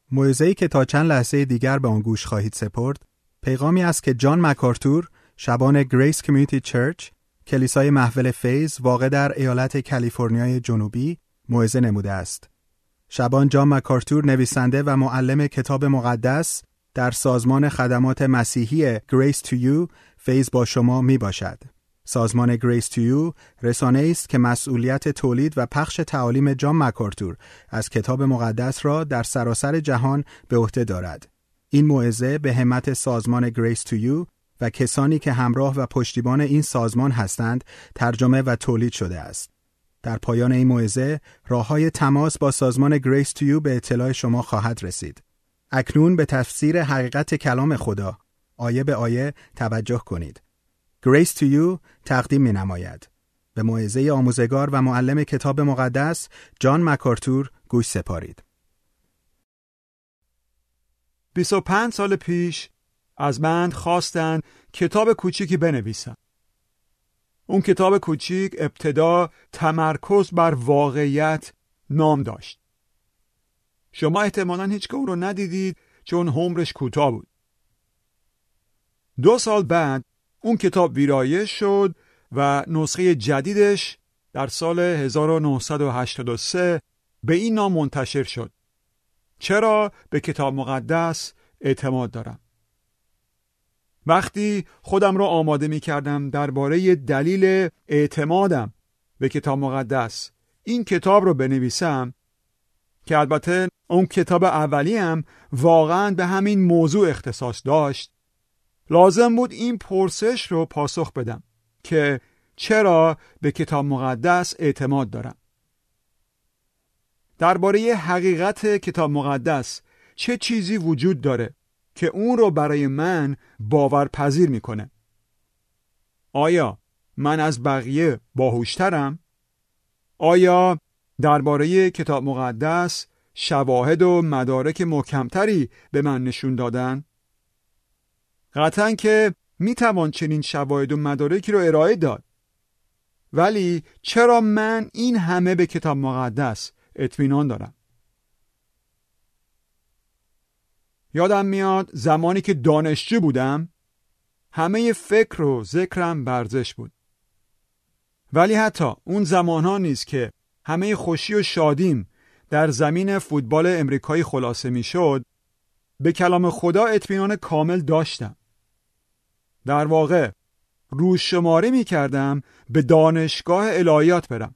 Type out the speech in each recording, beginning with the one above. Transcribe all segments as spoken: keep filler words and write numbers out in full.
موعظه‌ای که تا چند لحظه دیگر به آن گوش خواهید سپرد، پیغامی است که جان مکارتور، شبان گریس کمیونیتی چرچ، کلیسای محول فیض واقع در ایالت کالیفرنیای جنوبی، موعظه نموده است. شبان جان مکارتور نویسنده و معلم کتاب مقدس در سازمان خدمات مسیحی Grace to You فیض با شما می باشد. سازمان Grace to You رسانه‌ای است که مسئولیت تولید و پخش تعالیم جان مکارتور از کتاب مقدس را در سراسر جهان به عهده دارد. این موعظه به همت سازمان Grace to You و کسانی که همراه و پشتیبان این سازمان هستند ترجمه و تولید شده است. در پایان این موعظه راه‌های تماس با سازمان Grace to You به اطلاع شما خواهد رسید. اکنون به تفسیر حقیقت کلام خدا آیه به آیه توجه کنید. Grace to You تقدیم می‌نماید. به موعظه آموزگار و معلم کتاب مقدس جان مکارتور گوش سپارید. بیست و پنج سال پیش از من خواستن کتاب کوچیکی بنویسم. اون کتاب کوچیک ابتدا تمرکز بر واقعیت نام داشت. شما احتمالاً هیچگاه اون رو ندیدید چون عمرش کوتاه بود. دو سال بعد اون کتاب ویرایش شد و نسخه جدیدش در سال هزار و نهصد و هشتاد و سه به این نام منتشر شد: چرا به کتاب مقدس اعتماد دارم. وقتی خودم را آماده می کردم درباره دلیل اعتمادم به کتاب مقدس این کتاب رو بنویسم، که البته اون کتاب اولی هم واقعا به همین موضوع اختصاص داشت، لازم بود این پرسش رو پاسخ بدم که چرا به کتاب مقدس اعتماد دارم. درباره حقیقت کتاب مقدس چه چیزی وجود داره که اون رو برای من باورپذیر میکنه؟ آیا من از بقیه باهوشترم؟ آیا درباره کتاب مقدس شواهد و مدارک محکمتری به من نشون دادن؟ قطعاً که میتوان چنین شواهد و مدارکی رو ارائه داد، ولی چرا من این همه به کتاب مقدس اطمینان دارم؟ یادم میاد زمانی که دانشجو بودم همه فکر و ذکرم ورزش بود، ولی حتی اون زمانها نیز که همه خوشی و شادیم در زمین فوتبال امریکایی خلاصه میشد، به کلام خدا اطمینان کامل داشتم. در واقع روزشماری میکردم به دانشگاه الهیات برم.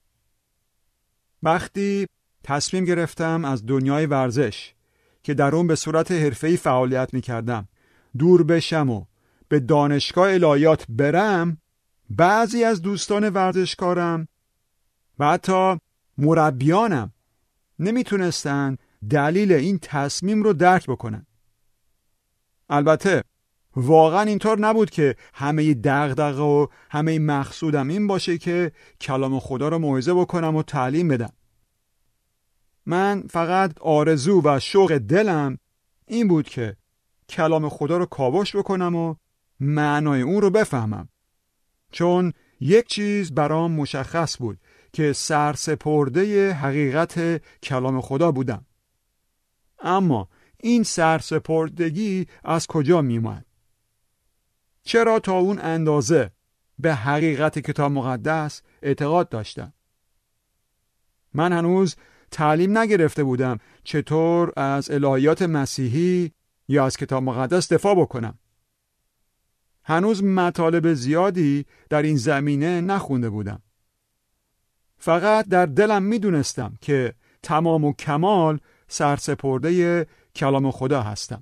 وقتی تصمیم گرفتم از دنیای ورزش که در اون به صورت حرفه‌ای فعالیت میکردم دور بشم و به دانشگاه الهیات برم، بعضی از دوستان ورزشکارم و حتی مربیانم نمیتونستن دلیل این تصمیم رو درک بکنن. البته واقعا اینطور نبود که همه دغدغه و همه مقصودم این باشه که کلام خدا رو موعظه بکنم و تعلیم بدم. من فقط آرزو و شوق دلم این بود که کلام خدا رو کاوش بکنم و معنای اون رو بفهمم، چون یک چیز برام مشخص بود که سرسپرده حقیقت کلام خدا بودم. اما این سرسپردگی از کجا می اومد؟ چرا تا اون اندازه به حقیقت کتاب مقدس اعتقاد داشتم؟ من هنوز تعلیم نگرفته بودم چطور از الهیات مسیحی یا از کتاب مقدس دفاع بکنم. هنوز مطالب زیادی در این زمینه نخونده بودم. فقط در دلم میدونستم که تمام و کمال سرسپرده کلام خدا هستم.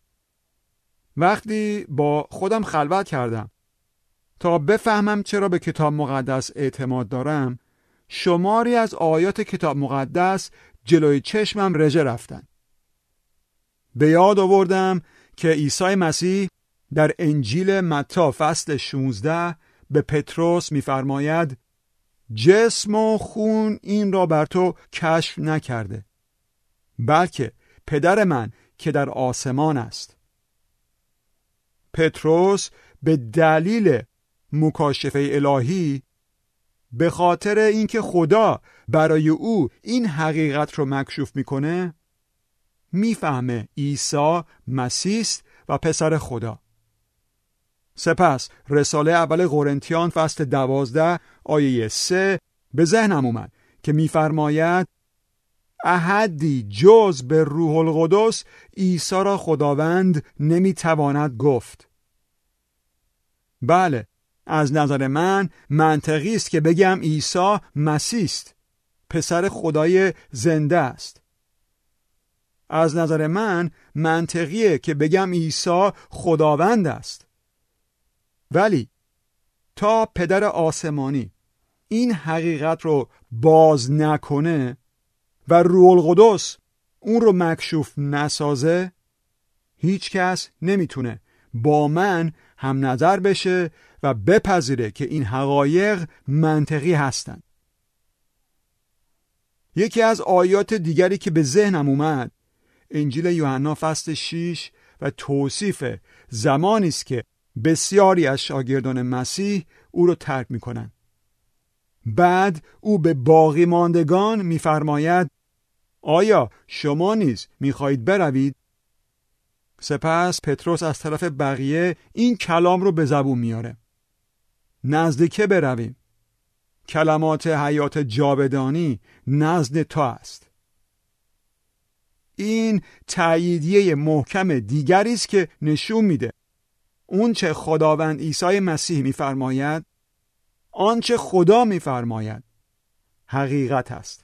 وقتی با خودم خلوت کردم تا بفهمم چرا به کتاب مقدس اعتماد دارم، شماری از آیات کتاب مقدس جلوی چشمم رژه رفتن. به یاد آوردم که عیسی مسیح در انجیل متی فصل شانزده به پتروس می‌فرماید جسم و خون این را بر تو کشف نکرده، بلکه پدر من که در آسمان است. پتروس به دلیل مکاشفه الهی، به خاطر اینکه خدا برای او این حقیقت رو مکشوف میکنه، میفهمه عیسی مسیح است و پسر خدا. سپس رساله اول قرنتیان فصل دوازده آیه سه به ذهنم اومد که میفرماید احدی جز به روح القدس عیسی را خداوند نمیتواند گفت. بله، از نظر من منطقی است که بگم عیسی مسیح است، پسر خدای زنده است. از نظر من منطقیه که بگم عیسی خداوند است. ولی تا پدر آسمانی این حقیقت رو باز نکنه و روح القدس اون رو مکشوف نسازه، هیچ کس نمیتونه با من هم نظر بشه و بپذیره که این حقایق منطقی هستند. یکی از آیات دیگری که به ذهنم اومد انجیل یوحنا فصل شش و توصیف زمانی است که بسیاری از شاگردان مسیح او رو ترک میکنن. بعد او به باقی ماندگان میفرماید آیا شما نیز میخواهید بروید؟ سپس پتروس از طرف بقیه این کلام رو به زبون میاره. نزد که برویم؟ کلمات حیات جاودانی نزد تو است. این تأییدیه محکم دیگری است که نشون میده اون چه خداوند عیسی مسیح میفرماید، آنچه خدا میفرماید حقیقت است.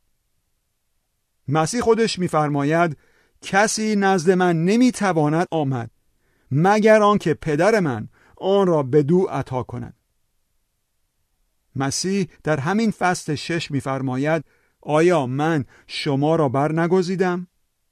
مسیح خودش میفرماید کسی نزد من نمیتواند آمد مگر آنکه پدر من آن را بدو عطا کند. مسیح در همین فصل شش میفرماید آیا من شما را بر نگزیدم؟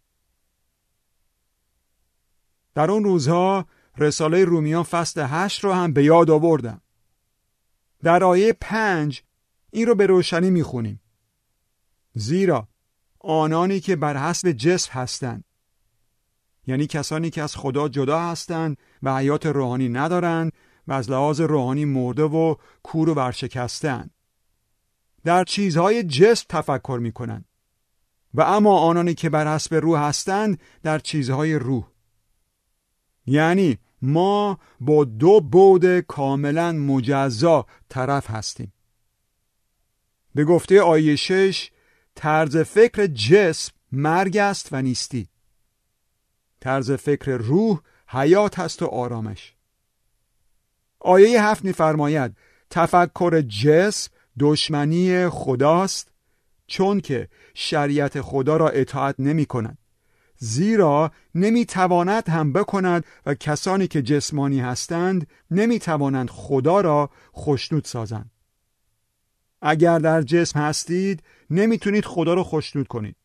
در اون روزها رساله رومیان فصل هشت رو هم به یاد آوردم. در آیه پنج این رو به روشنی میخونیم. زیرا آنانی که بر حسب جسم هستند، یعنی کسانی که از خدا جدا هستند و حیات روحانی ندارند و از لحاظ روحانی مرده و کور و ورشکسته‌اند، در چیزهای جسم تفکر میکنند، و اما آنانی که بر حسب روح هستند در چیزهای روح. یعنی ما با دو بعد کاملا مجزا طرف هستیم. به گفته آیه شش طرز فکر جسم مرگ است و نیستی. طرز فکر روح حیات است و آرامش. آیه هفت می‌فرماید تفکر جسم دشمنی خداست، چون که شریعت خدا را اطاعت نمی کند، زیرا نمی تواند هم بکند و کسانی که جسمانی هستند نمی توانند خدا را خوشنود سازند. اگر در جسم هستید نمی تونید خدا را خوشنود کنید.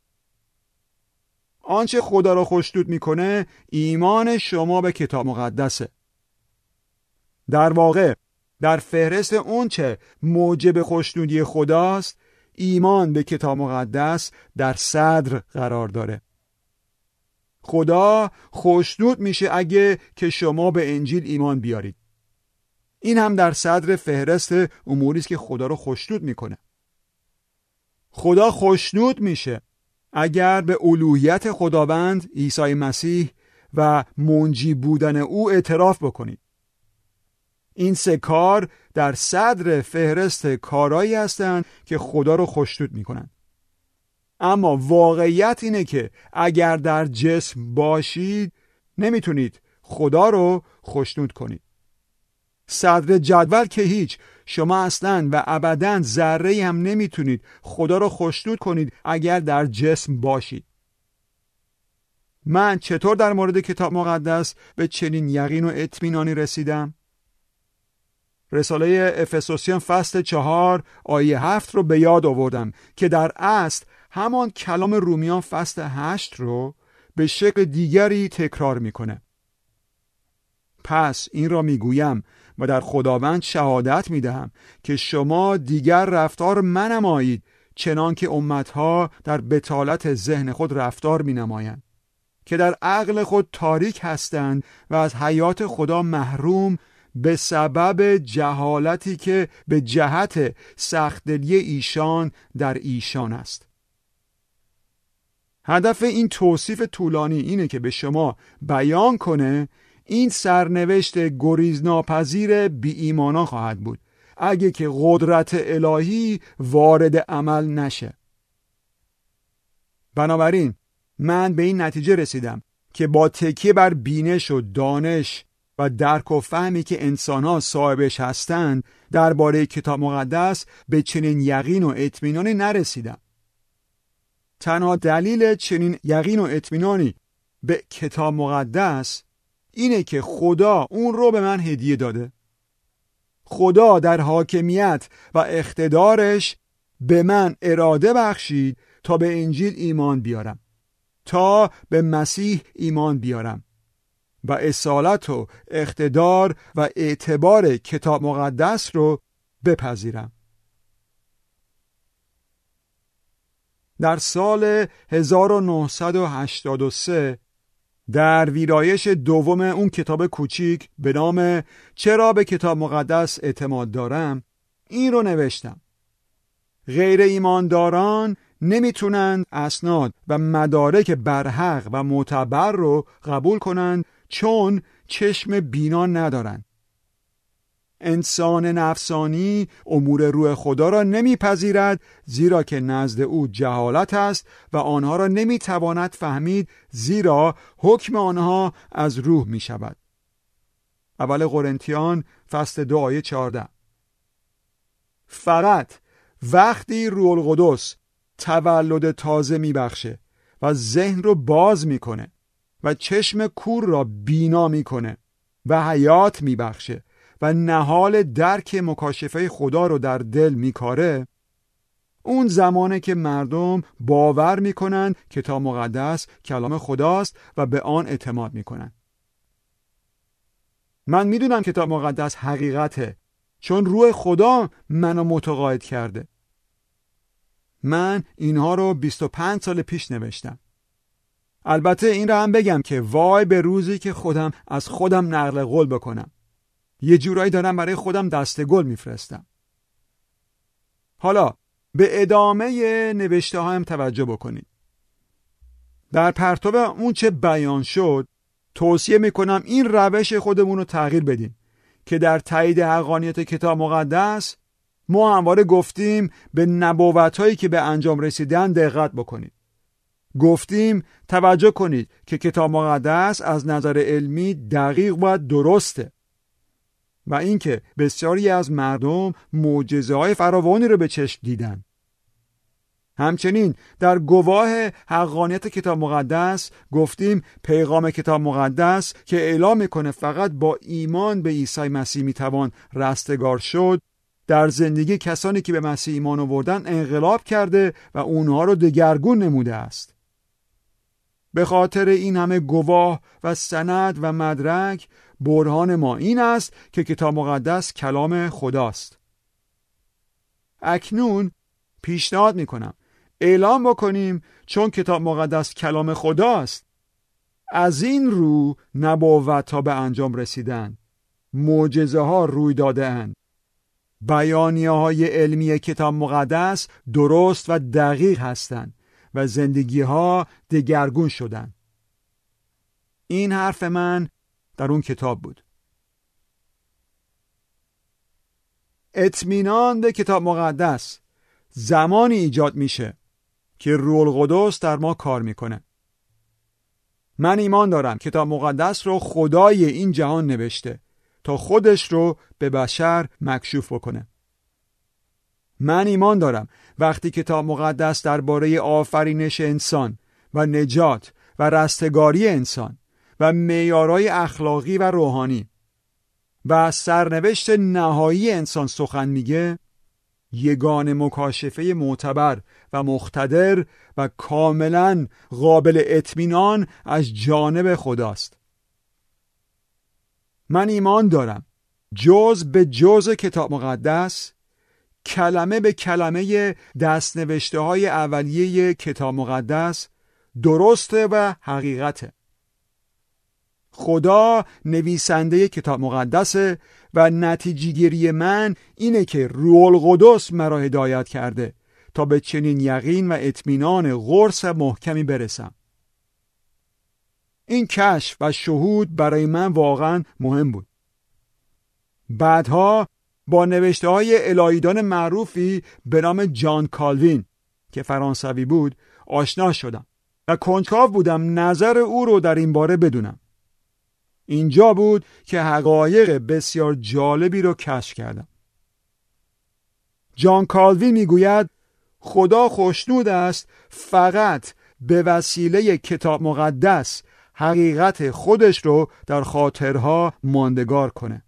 آنچه خدا را خوشنود میکنه ایمان شما به کتاب مقدسه. در واقع در فهرست اون چه موجب خوشنودی خداست ایمان به کتاب مقدس در صدر قرار داره. خدا خوشنود میشه اگه که شما به انجیل ایمان بیارید. این هم در صدر فهرست اموری است که خدا رو خوشنود میکنه. خدا خوشنود میشه اگر به الوهیت خداوند عیسی مسیح و منجی بودن او اعتراف بکنید. این سه کار در صدر فهرست کارهایی هستند که خدا رو خوشنود میکنند. اما واقعیت اینه که اگر در جسم باشید نمیتونید خدا رو خوشنود کنید. صدر جدول که هیچ، شما اصلاً و ابداً ذره هم نمیتونید خدا رو خوشنود کنید اگر در جسم باشید. من چطور در مورد کتاب مقدس به چنین یقین و اطمینانی رسیدم؟ رساله افسوسیان فصل چهار آیه هفت رو به یاد آوردم که در اصل همان کلام رومیان فصل هشت رو به شکل دیگری تکرار میکنه. پس این را میگویم و در خداوند شهادت میدهم که شما دیگر رفتار منمایید چنان که امتها در بطالت ذهن خود رفتار مینمایند که در عقل خود تاریک هستند و از حیات خدا محروم به سبب جهالتی که به جهت سخت‌دلی ایشان در ایشان است. هدف این توصیف طولانی اینه که به شما بیان کنه این سرنوشت گریزناپذیر بی ایمانان خواهد بود اگه که قدرت الهی وارد عمل نشه. بنابراین من به این نتیجه رسیدم که با تکیه بر بینش و دانش و درک و فهمی که انسان‌ها صاحبش هستند درباره کتاب مقدس به چنین یقین و اطمینانی نرسیدم. تنها دلیل چنین یقین و اطمینانی به کتاب مقدس اینه که خدا اون رو به من هدیه داده. خدا در حاکمیت و اقتدارش به من اراده بخشید تا به انجیل ایمان بیارم، تا به مسیح ایمان بیارم و اصالت و اقتدار و اعتبار کتاب مقدس رو بپذیرم. در سال هزار و نهصد و هشتاد و سه در ویرایش دوم اون کتاب کوچیک به نام چرا به کتاب مقدس اعتماد دارم این رو نوشتم: غیر ایمانداران نمیتونند اسناد و مدارک برحق و معتبر رو قبول کنند چون چشم بینا ندارند. انسان نفسانی امور روح خدا را نمیپذیرد زیرا که نزد او جهالت است و آنها را نمیتواند فهمید زیرا حکم آنها از روح می شود. اول قرنتیان فصل دو آیه چهارده. فقط وقتی روح القدس تولد تازه می بخشه و ذهن رو باز می کنه و چشم کور را بینا می کنه و حیات می بخشه و نهال درک مکاشفه خدا رو در دل میکاره، اون زمانه که مردم باور میکنن کتاب مقدس کلام خداست و به آن اعتماد میکنن. من میدونم کتاب مقدس حقیقته چون روح خدا منو متقاعد کرده. من اینها رو بیست و پنج سال پیش نوشتم. البته این رو هم بگم که وای به روزی که خودم از خودم نقل قول بکنم. یه جورایی دارم برای خودم دسته گل میفرستم. حالا به ادامه نوشته هایم توجه بکنید. در پرتو اون چه بیان شد توصیه میکنم این روش خودمون رو تغییر بدیم که در تایید حقانیت کتاب مقدس ما همواره گفتیم به نبوت‌هایی که به انجام رسیدن دقت بکنید. گفتیم توجه کنید که کتاب مقدس از نظر علمی دقیق و درسته و اینکه بسیاری از مردم معجزه‌های فراوانی رو به چشم دیدن. همچنین در گواه حقانیت کتاب مقدس گفتیم پیغام کتاب مقدس که اعلام میکنه فقط با ایمان به عیسی مسیح میتوان رستگار شد در زندگی کسانی که به مسیح ایمان آوردن انقلاب کرده و اونها رو دگرگون نموده است. به خاطر این همه گواه و سند و مدرک برهان ما این است که کتاب مقدس کلام خداست. اکنون پیشنهاد میکنم اعلام بکنیم چون کتاب مقدس کلام خداست از این رو نبوت ها به انجام رسیدن، معجزه ها روی داده اند، بیانیه های علمی کتاب مقدس درست و دقیق هستند و زندگی ها دگرگون شدند. این حرف من در اون کتاب بود. اطمینان به کتاب مقدس زمانی ایجاد میشه که روح القدس در ما کار میکنه. من ایمان دارم کتاب مقدس رو خدای این جهان نوشته تا خودش رو به بشر مکشوف بکنه. من ایمان دارم وقتی کتاب مقدس درباره آفرینش انسان و نجات و رستگاری انسان و معیارهای اخلاقی و روحانی و سرنوشت نهایی انسان سخن میگه، یگان مکاشفه معتبر و مقتدر و کاملا قابل اطمینان از جانب خداست. من ایمان دارم جز به جز کتاب مقدس کلمه به کلمه دستنوشته های اولیه کتاب مقدس درسته و حقیقته. خدا نویسنده کتاب مقدسه و نتیجه گیری من اینه که روح القدس مرا هدایت کرده تا به چنین یقین و اطمینان قرص محکمی برسم. این کشف و شهود برای من واقعا مهم بود. بعدها با نوشته های الهیدان معروفی به نام جان کالوین که فرانسوی بود آشنا شدم و کنجکاو بودم نظر او رو در این باره بدونم. اینجا بود که حقایق بسیار جالبی رو کشف کردم. جان کالوین میگوید خدا خوشنود است فقط به وسیله کتاب مقدس حقیقت خودش رو در خاطرها ماندگار کنه.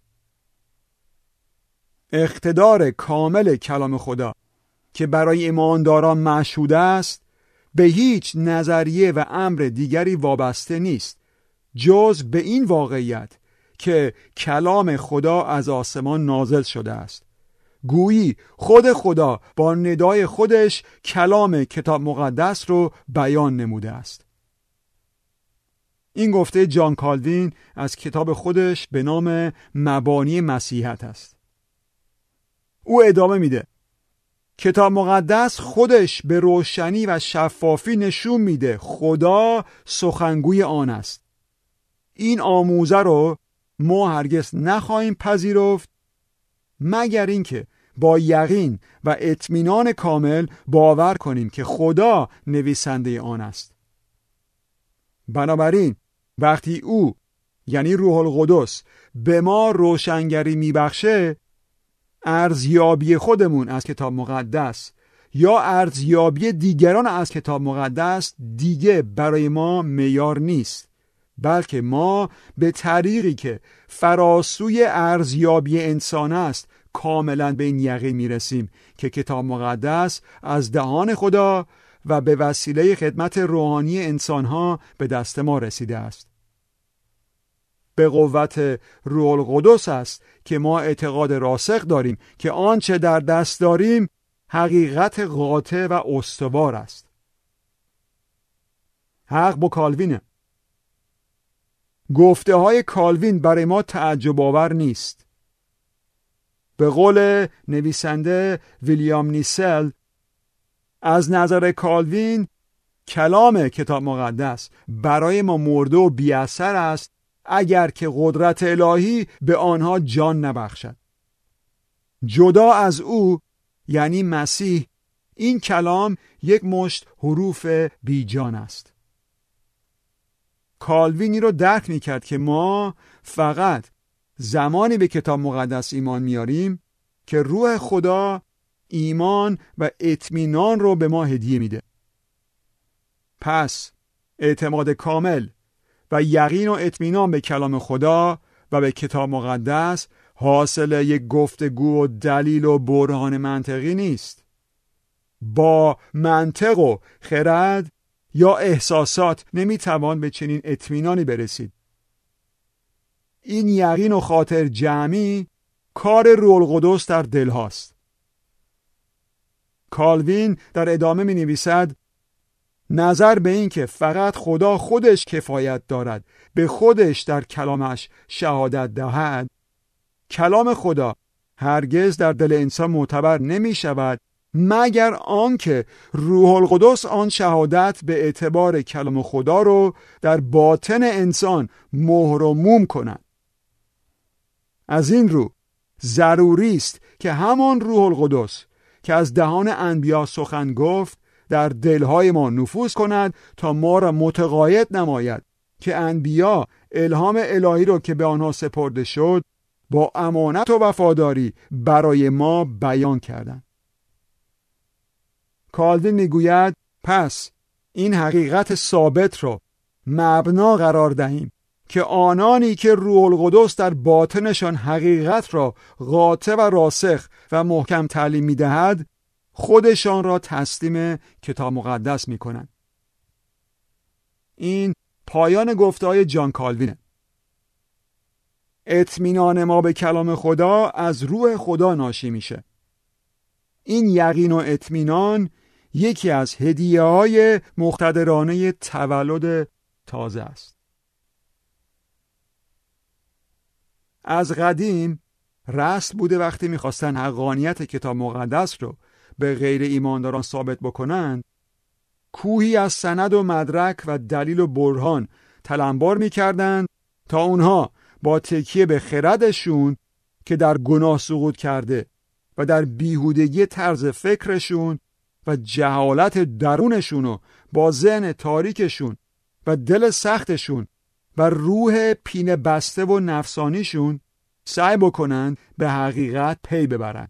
اقتدار کامل کلام خدا که برای ایمانداران مشهود است به هیچ نظریه و امر دیگری وابسته نیست جز به این واقعیت که کلام خدا از آسمان نازل شده است. گویی خود خدا با ندای خودش کلام کتاب مقدس رو بیان نموده است. این گفته جان کالوین از کتاب خودش به نام مبانی مسیحیت است. او ادامه میده کتاب مقدس خودش به روشنی و شفافی نشون میده خدا سخنگوی آن است. این آموزه رو ما هرگز نخواهیم پذیرفت مگر اینکه با یقین و اطمینان کامل باور کنیم که خدا نویسنده آن است. بنابراین وقتی او یعنی روح القدس به ما روشنگری میبخشه، ارزیابی خودمون از کتاب مقدس یا ارزیابی دیگران از کتاب مقدس دیگه برای ما معیار نیست، بلکه ما به طریقی که فراسوی ارزیابی انسان است کاملا به این یقین میرسیم که کتاب مقدس از دهان خدا و به وسیله خدمت روحانی انسانها به دست ما رسیده است. به قوت روح القدس است که ما اعتقاد راسخ داریم که آنچه در دست داریم حقیقت قاطع و استوار است. حق با کالوینه. گفته های کالوین برای ما تعجب آور نیست. به قول نویسنده ویلیام نیسل، از نظر کالوین کلام کتاب مقدس برای ما مرده و بی اثر است اگر که قدرت الهی به آنها جان نبخشد. جدا از او یعنی مسیح این کلام یک مشت حروف بی جان است. کالوینی رو درک میکرد که ما فقط زمانی به کتاب مقدس ایمان میاریم که روح خدا ایمان و اطمینان رو به ما هدیه میده. پس اعتماد کامل و یقین و اطمینان به کلام خدا و به کتاب مقدس حاصل یک گفتگو و دلیل و برهان منطقی نیست. با منطق و خرد یا احساسات نمیتوان به چنین اطمینانی برسید. این یقین و خاطر جمعی کار روح القدس در دل هاست. کالوین در ادامه می نویسد نظر به این که فقط خدا خودش کفایت دارد به خودش در کلامش شهادت دهد، کلام خدا هرگز در دل انسان معتبر نمی شود مگر آنکه روح القدس آن شهادت به اعتبار کلام خدا رو در باطن انسان مهر و موم کند. از این رو ضروری است که همان روح القدس که از دهان انبیا سخن گفت در دلهای ما نفوذ کند تا ما را متقاعد نماید که انبیا الهام الهی را که به آنها سپرده شد با امانت و وفاداری برای ما بیان کردند. کالوین میگوید پس این حقیقت ثابت را مبنا قرار دهیم که آنانی که روح القدس در باطنشان حقیقت را قاطع و راسخ و محکم تعلیم می‌دهد خودشان را تسلیم کتاب مقدس می‌کنند. این پایان گفته‌های جان کالوینه. اطمینان ما به کلام خدا از روح خدا ناشی میشه. این یقین و اطمینان یکی از هدیه‌های مقتدرانه تولد تازه است. از قدیم رسم بوده وقتی میخواستن حقانیت کتاب مقدس رو به غیر ایمانداران ثابت بکنند، کوهی از سند و مدرک و دلیل و برهان تلمبار می‌کردند تا اونها با تکیه به خردشون که در گناه سقوط کرده و در بیهودگی طرز فکرشون و جهالت درونشون و با ذهن تاریکشون و دل سختشون و روح پینه بسته و نفسانیشون سعی بکنند به حقیقت پی ببرند.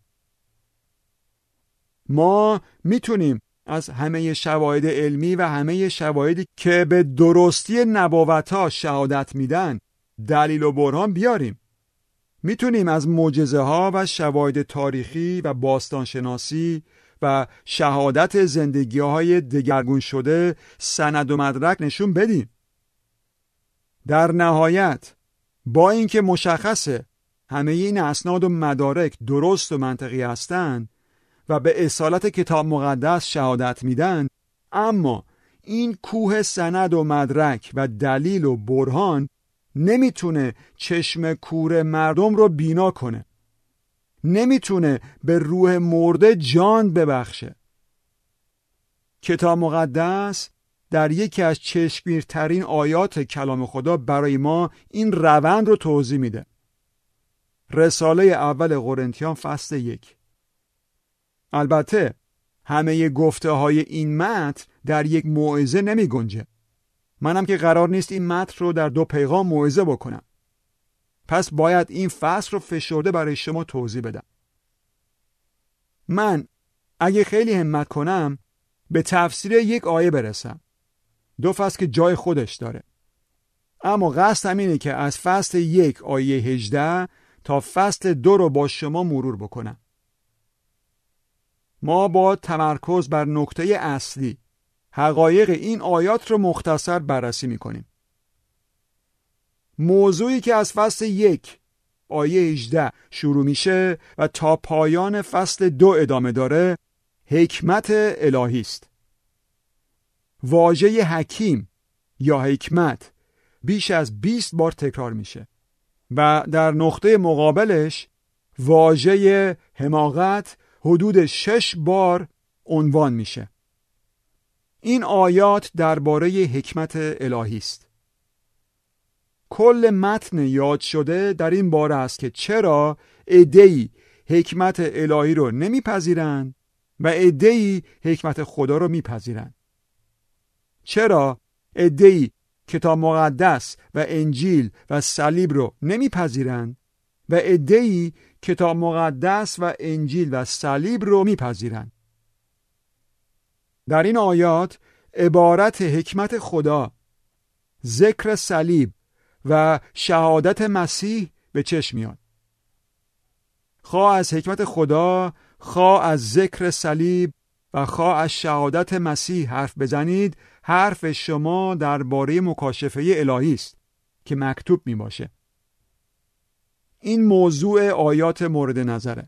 ما میتونیم از همه شواهد علمی و همه شواهدی که به درستی نبوت‌ها شهادت میدن دلیل و برهان بیاریم. میتونیم از معجزه ها و شواهد تاریخی و باستانشناسی و شهادت زندگی های دگرگون شده سند و مدرک نشون بدیم. در نهایت با اینکه مشخصه همه این اسناد و مدارک درست و منطقی هستند و به اصالت کتاب مقدس شهادت میدن، اما این کوه سند و مدرک و دلیل و برهان نمیتونه چشم کور مردم رو بینا کنه، نمیتونه به روح مرده جان ببخشه. کتاب مقدس در یکی از چشمگیرترین آیات کلام خدا برای ما این روند رو توضیح میده. رساله اول قرنتیان فصل یک. البته همه گفته های این متن در یک موعظه نمی گنجه. منم که قرار نیست این متن رو در دو پیغام موعظه بکنم. پس باید این فصل رو فشرده برای شما توضیح بدم. من اگه خیلی همت کنم به تفسیر یک آیه برسم. دو فصل که جای خودش داره. اما قصدم اینه که از فصل یک آیه هجده تا فصل دو رو با شما مرور بکنم. ما با تمرکز بر نکته اصلی حقایق این آیات رو مختصر بررسی میکنیم. موضوعی که از فصل یک آیه هجده شروع میشه و تا پایان فصل دو ادامه داره حکمت الهی است. واژه حکیم یا حکمت بیش از بیست بار تکرار میشه و در نقطه مقابلش واژه حماقت حدود شش بار عنوان میشه. این آیات درباره حکمت الهی است. کل متن یاد شده در این باره است که چرا عده‌ای حکمت الهی رو نمیپذیرند و عده‌ای حکمت خدا رو میپذیرند. چرا عده‌ای کتاب مقدس و انجیل و صلیب رو نمیپذیرند و عده‌ای کتاب مقدس و انجیل و صلیب رو میپذیرند. در این آیات عبارت حکمت خدا، ذکر صلیب و شهادت مسیح به چشم میاد. خواه از حکمت خدا، خواه از ذکر صلیب و خواه از شهادت مسیح حرف بزنید، حرف شما درباره مکاشفه الهی است که مکتوب می باشه. این موضوع آیات مورد نظره.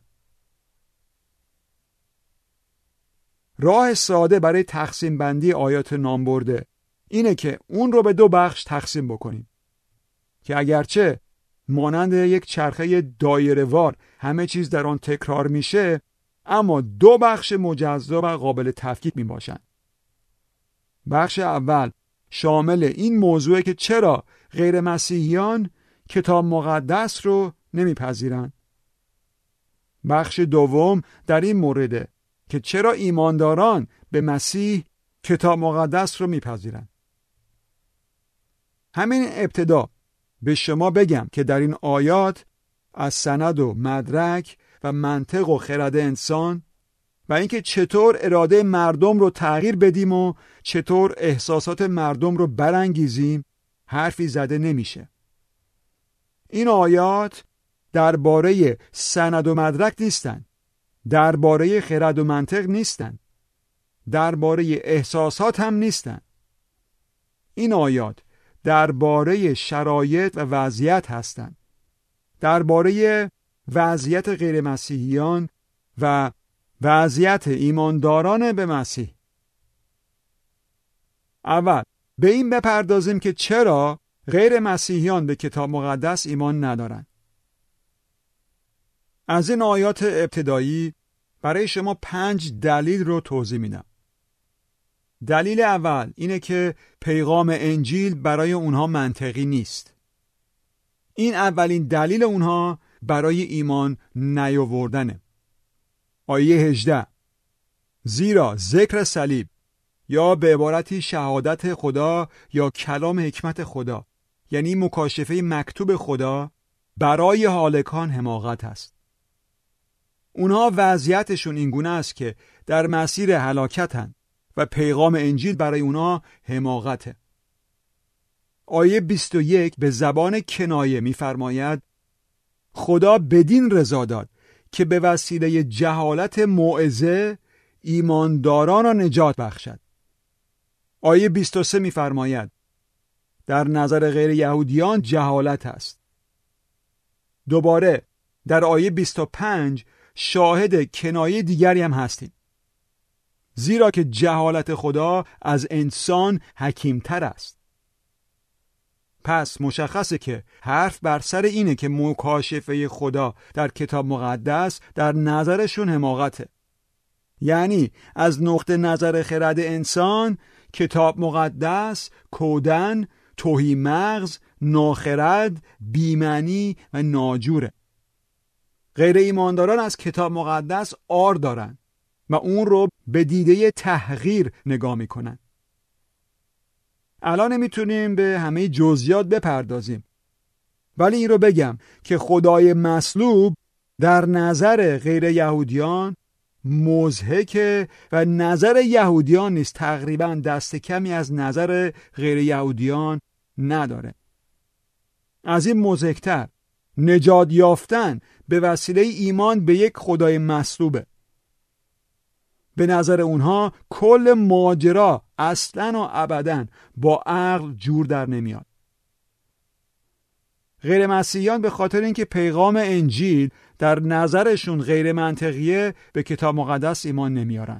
راه ساده برای تقسیم بندی آیات نام برده اینه که اون رو به دو بخش تقسیم بکنیم که اگرچه مانند یک چرخه دایره‌وار همه چیز در آن تکرار میشه، اما دو بخش مجزا و قابل تفکیک می باشن. بخش اول شامل این موضوعه که چرا غیر مسیحیان کتاب مقدس رو نمیپذیرن. بخش دوم در این مورده که چرا ایمانداران به مسیح کتاب مقدس رو میپذیرن. همین ابتدا به شما بگم که در این آیات از سند و مدرک و منطق و خرد انسان و اینکه چطور اراده مردم رو تغییر بدیم و چطور احساسات مردم رو برانگیزیم حرفی زده نمیشه. این آیات درباره سند و مدرک نیستن، درباره خرد و منطق نیستن، درباره احساسات هم نیستن. این آیات درباره شرایط و وضعیت هستند، درباره وضعیت غیر مسیحیان و وضعیت ایمانداران به مسیح. اول به این بپردازیم که چرا غیر مسیحیان به کتاب مقدس ایمان ندارند. از این آیات ابتدایی برای شما پنج دلیل رو توضیح میدم. دلیل اول اینه که پیغام انجیل برای اونها منطقی نیست. این اولین دلیل اونها برای ایمان نیاوردنه. آیه هجده: زیرا ذکر صلیب یا به عبارتی شهادت خدا یا کلام حکمت خدا، یعنی مکاشفه مکتوب خدا، برای هالکان حماقت است. اونها وضعیتشون این گونه است که در مسیر هلاکتن و پیغام انجیل برای اونها حماقته. آیه بیست و یک به زبان کنایه می‌فرماید خدا بدین رضا داد که به وسیله جهالت موعظه ایمانداران را نجات بخشد. آیه بیست و سه می‌فرماید در نظر غیر یهودیان جهالت است. دوباره در آیه بیست و پنج شاهد کنایه دیگری هم هستیم. زیرا که جهالت خدا از انسان حکیمتر است. پس مشخصه که حرف بر سر اینه که مکاشفه خدا در کتاب مقدس در نظرشون حماقته. یعنی از نقطه نظر خرد انسان کتاب مقدس کودن، تهی مغز، ناخرد، بیمعنی و ناجوره. غیر ایمانداران از کتاب مقدس عار دارن و اون رو به دیده تحقیر نگاه میکنن. الان نمیتونیم به همه جزئیات بپردازیم، ولی این رو بگم که خدای مصلوب در نظر غیر یهودیان مضحکه و نظر یهودیان نیست تقریبا دست کمی از نظر غیر یهودیان نداره. از این مضحکتر نجات یافتن به وسیله ایمان به یک خدای مصلوبه. به نظر اونها کل ماجرا اصلاً و ابداً با عقل جور در نمیاد. غیر مسیحیان به خاطر اینکه پیغام انجیل در نظرشون غیر منطقیه به کتاب مقدس ایمان نمیارن.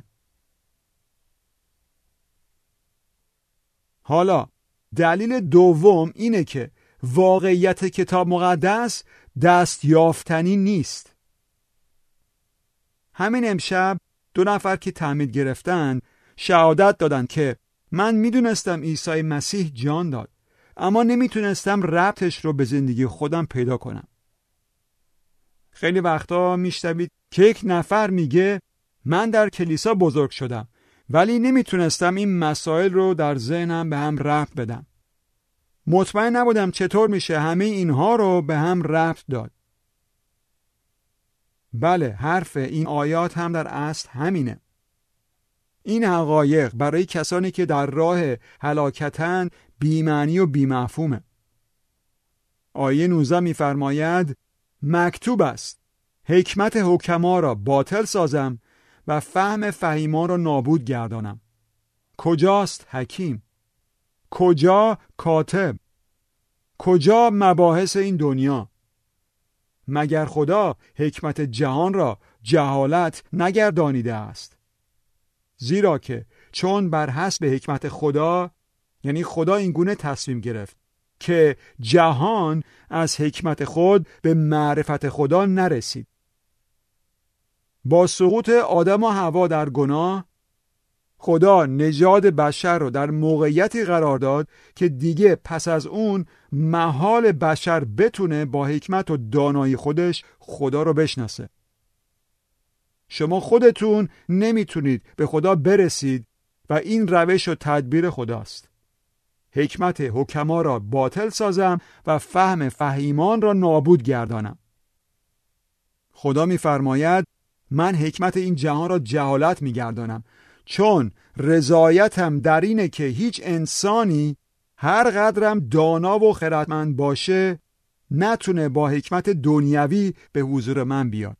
حالا دلیل دوم اینه که واقعیت کتاب مقدس دست یافتنی نیست. همین امشب دو نفر که تعمید گرفتن شهادت دادن که من میدونستم عیسی مسیح جان داد، اما نمیتونستم ربطش رو به زندگی خودم پیدا کنم. خیلی وقتا میشنوید که یک نفر میگه من در کلیسا بزرگ شدم ولی نمیتونستم این مسائل رو در ذهنم به هم ربط بدم. مطمئن نبودم چطور میشه همه اینها رو به هم ربط داد. بله، حرف این آیات هم در اصل همینه. این حقایق برای کسانی که در راه هلاکتن بی‌معنی و بی‌مفهومه. آیه نوزده می‌فرماید مکتوب است حکمت حکما را باطل سازم و فهم فهیمان را نابود گردانم. کجاست حکیم؟ کجا کاتب؟ کجا مباحث این دنیا؟ مگر خدا حکمت جهان را جهالت نگردانیده است؟ زیرا که چون بر حسب حکمت خدا، یعنی خدا این گونه تصمیم گرفت که جهان از حکمت خود به معرفت خدا نرسید. با سقوط آدم و حوا در گناه، خدا نژاد بشر رو در موقعیتی قرار داد که دیگه پس از اون محال بشر بتونه با حکمت و دانایی خودش خدا رو بشناسه. شما خودتون نمیتونید به خدا برسید و این روش و تدبیر خداست. حکمت حکما را باطل سازم و فهم فهیمان را نابود گردانم. خدا میفرماید من حکمت این جهان را جهالت میگردانم، چون رضایتم در اینه که هیچ انسانی هر قدرم دانا و خردمند باشه نتونه با حکمت دنیوی به حضور من بیاد.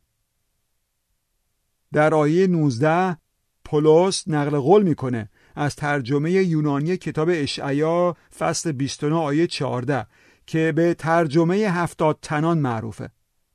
در آیه نوزده پولس نقل قول میکنه از ترجمه یونانی کتاب اشعیا فصل بیست و نه آیه چهارده که به ترجمه هفتاد تنان معروفه.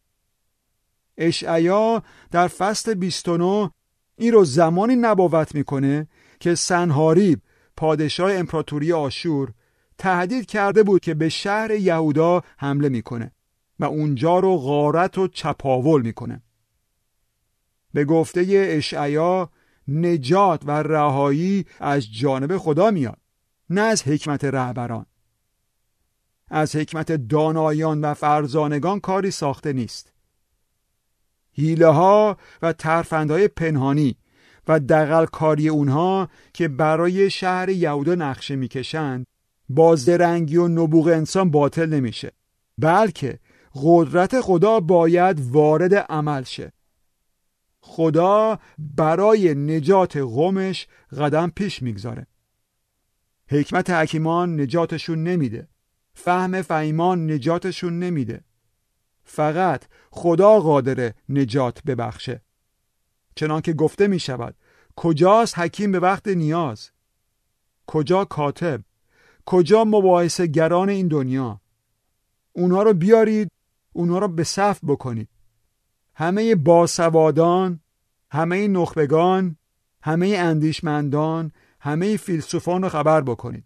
اشعیا در فصل بیست و نه این رو زمانی نبوت میکنه که سنحاریب پادشاه امپراتوری آشور تهدید کرده بود که به شهر یهودا حمله میکنه و اونجا رو غارت و چپاول میکنه. به گفته اشعیا نجات و رهایی از جانب خدا میاد، نه از حکمت رهبران. از حکمت دانایان و فرزانگان کاری ساخته نیست. حیله ها و ترفندهای پنهانی و دغل کاری اونها که برای شهر یهودا نقشه میکشند با زرنگی و نبوغ انسان باطل نمیشه، بلکه قدرت خدا باید وارد عمل شه. خدا برای نجات قومش قدم پیش میگذاره. حکمت حکیمان نجاتشون نمیده، فهم فهیمان نجاتشون نمیده. فقط خدا قادر نجات ببخشه. چنانکه گفته می شود کجاست حکیم به وقت نیاز؟ کجا کاتب؟ کجا مباحثه گران این دنیا؟ اونها رو بیارید، اونها رو به صف بکنید. همه باسوادان، همه نخبگان، همه اندیشمندان، همه فیلسوفان رو خبر بکنید.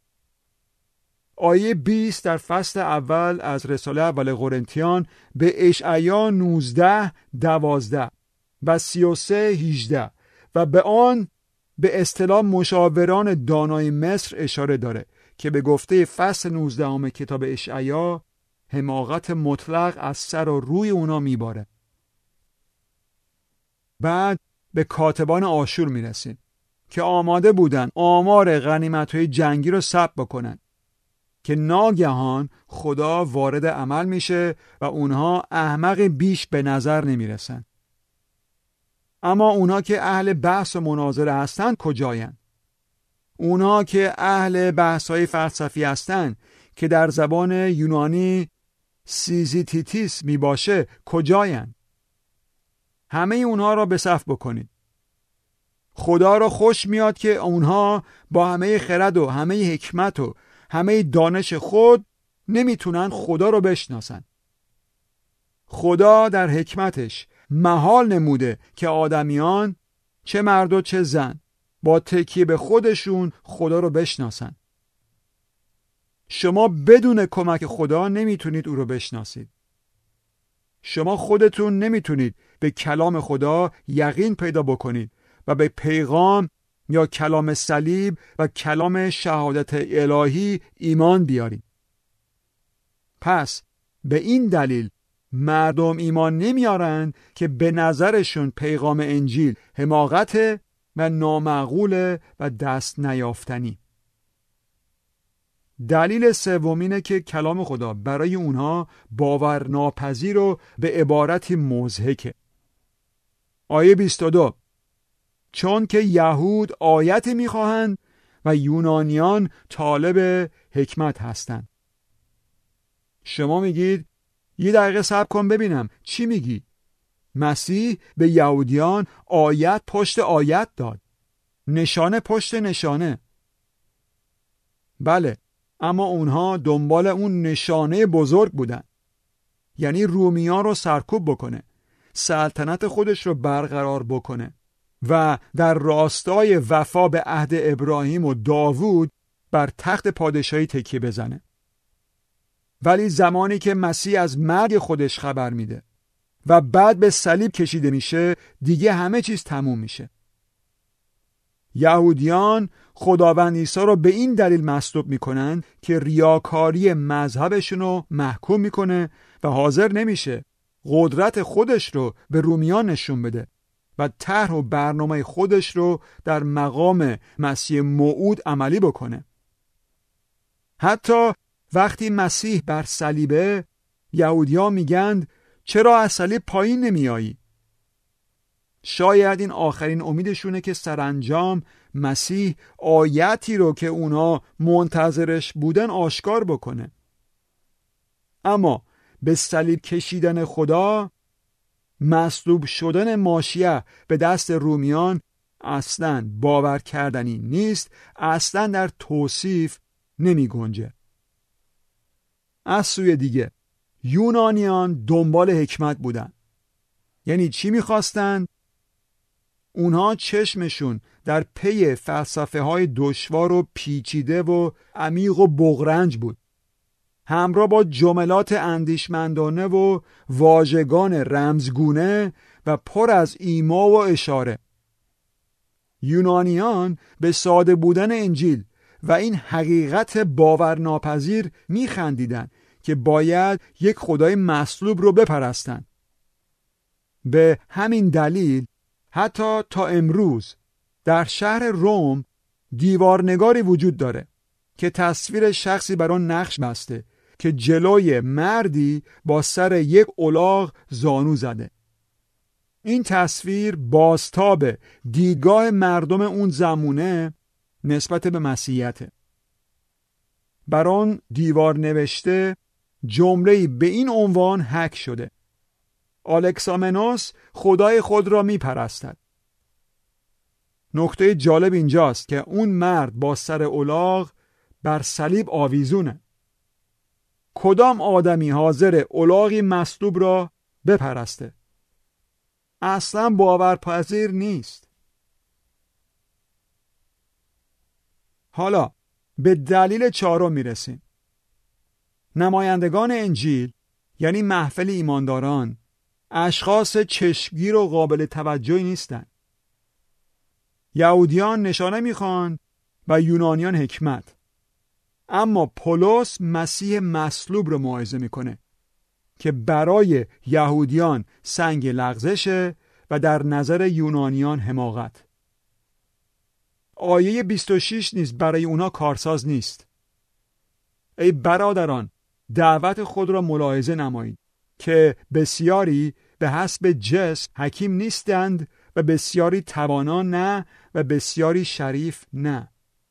آیه بیست در فصل اول از رساله اول قرنتیان به اشعیا نوزده دوازده و سی و سه هجده و به آن به اصطلاح مشاوران دانای مصر اشاره داره که به گفته فصل نوزده همه کتاب اشعیا حماقت مطلق از سر و روی اونا میباره. بعد به کاتبان آشور میرسیم که آماده بودن آمار غنیمت‌های جنگی رو ثبت بکنن که ناگهان خدا وارد عمل میشه و اونها احمق بیش به نظر نمیرسن. اما اونها که اهل بحث و مناظره هستن کجاین؟ اونها که اهل بحث‌های فلسفی هستن که در زبان یونانی سیزیتیتیس می باشه کجاین؟ همه اونها را به صف بکنید. خدا را خوش میاد که اونها با همه خرد و همه حکمت و همه دانش خود نمیتونن خدا رو بشناسن. خدا در حکمتش محال نموده که آدمیان چه مرد و چه زن با تکیه به خودشون خدا رو بشناسن. شما بدون کمک خدا نمیتونید او رو بشناسید. شما خودتون نمیتونید به کلام خدا یقین پیدا بکنید و به پیغام یا کلام صلیب و کلام شهادت الهی ایمان بیارید. پس به این دلیل مردم ایمان نمیارن که به نظرشون پیغام انجیل حماقت و نامعقول و دست نیافتنی. دلیل سومینه که کلام خدا برای اونها باورناپذیر و به عبارتی مضحکه. آیه بیست و دو: چون که یهود آیتی میخواهند و یونانیان طالب حکمت هستند. شما میگید یه دقیقه صبر کن ببینم چی میگی؟ مسیح به یهودیان آیت پشت آیت داد، نشانه پشت نشانه. بله، اما اونها دنبال اون نشانه بزرگ بودن، یعنی رومیان رو سرکوب بکنه، سلطنت خودش رو برقرار بکنه و در راستای وفا به عهد ابراهیم و داوود بر تخت پادشاهی تکیه بزنه. ولی زمانی که مسیح از مرگ خودش خبر میده و بعد به صلیب کشیده میشه، دیگه همه چیز تموم میشه. یهودیان خداوند عیسی رو به این دلیل مصلوب میکنن که ریاکاری مذهبشون رو محکوم میکنه و حاضر نمیشه قدرت خودش رو به رومیان نشون بده و طرح و برنامه خودش رو در مقام مسیح موعود عملی بکنه. حتی وقتی مسیح بر صلیبه، یهودیان میگن چرا از صلیب پایین نمیایی؟ شاید این آخرین امیدشونه که سرانجام مسیح آیتی رو که اونا منتظرش بودن آشکار بکنه. اما به صلیب کشیدن خدا، مصلوب شدن ماشیه به دست رومیان اصلاً باور کردنی نیست، اصلاً در توصیف نمی گنجه. از سوی دیگه یونانیان دنبال حکمت بودن. یعنی چی میخواستن؟ اونها چشمشون در پی فلسفه های دشوار و پیچیده و عمیق و بغرنج بود، همراه با جملات اندیشمندانه و واژگان رمزگونه و پر از ایما و اشاره. یونانیان به ساده بودن انجیل و این حقیقت باورناپذیر میخندیدن که باید یک خدای مصلوب رو بپرستن. به همین دلیل حتی تا امروز در شهر روم دیوارنگاری وجود داره که تصویر شخصی بر آن نقش بسته که جلوی مردی با سر یک الاغ زانو زده. این تصویر بازتاب دیدگاه مردم اون زمونه نسبت به مسیحیته. بر آن دیوار نوشته جمله‌ای به این عنوان حک شده: الکسامنوس خدای خود را می پرستد. نکته جالب اینجاست که اون مرد با سر الاغ بر صلیب آویزونه. کدام آدمی حاضر الاغی مصلوب را بپرسته؟ اصلا باورپذیر نیست. حالا به دلیل چهارم میرسیم. نمایندگان انجیل یعنی محفل ایمانداران اشخاص چشمگیر و قابل توجهی نیستند. یهودیان نشانه میخوان و یونانیان حکمت، اما پولس مسیح مصلوب رو موعظه میکنه که برای یهودیان سنگ لغزشه و در نظر یونانیان حماقت. آیه بیست و شش نیز برای اونا کارساز نیست. ای برادران، دعوت خود را ملاحظه نمایید که بسیاری به حسب جسم حکیم نیستند و بسیاری توانا نه و بسیاری شریف نه.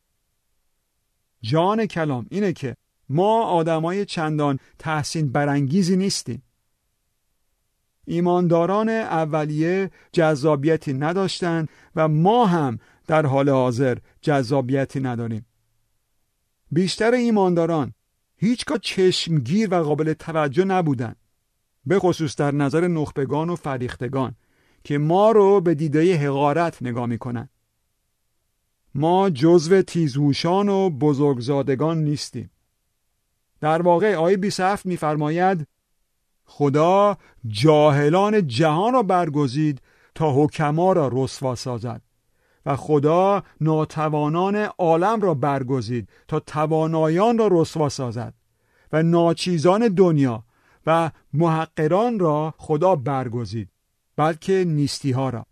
جان کلام اینه که ما آدمای چندان تحسین برانگیزی نیستیم. ایمانداران اولیه جذابیتی نداشتند و ما هم در حال حاضر جذابیتی نداریم. بیشتر ایمانداران هیچگاه چشمگیر و قابل توجه نبودند، به خصوص در نظر نخبگان و فریختگان که ما رو به دیده حقارت نگاه میکنن. ما جزو تیزهوشان و بزرگزادگان نیستیم. در واقع آیه بیست و هفت میفرماید خدا جاهلان جهان را برگزید تا حکما را رسوا سازد و خدا ناتوانان عالم را برگزید تا توانایان را رسوا سازد و ناچیزان دنیا و محقران را خدا برگزید بلکه نیستی ها را.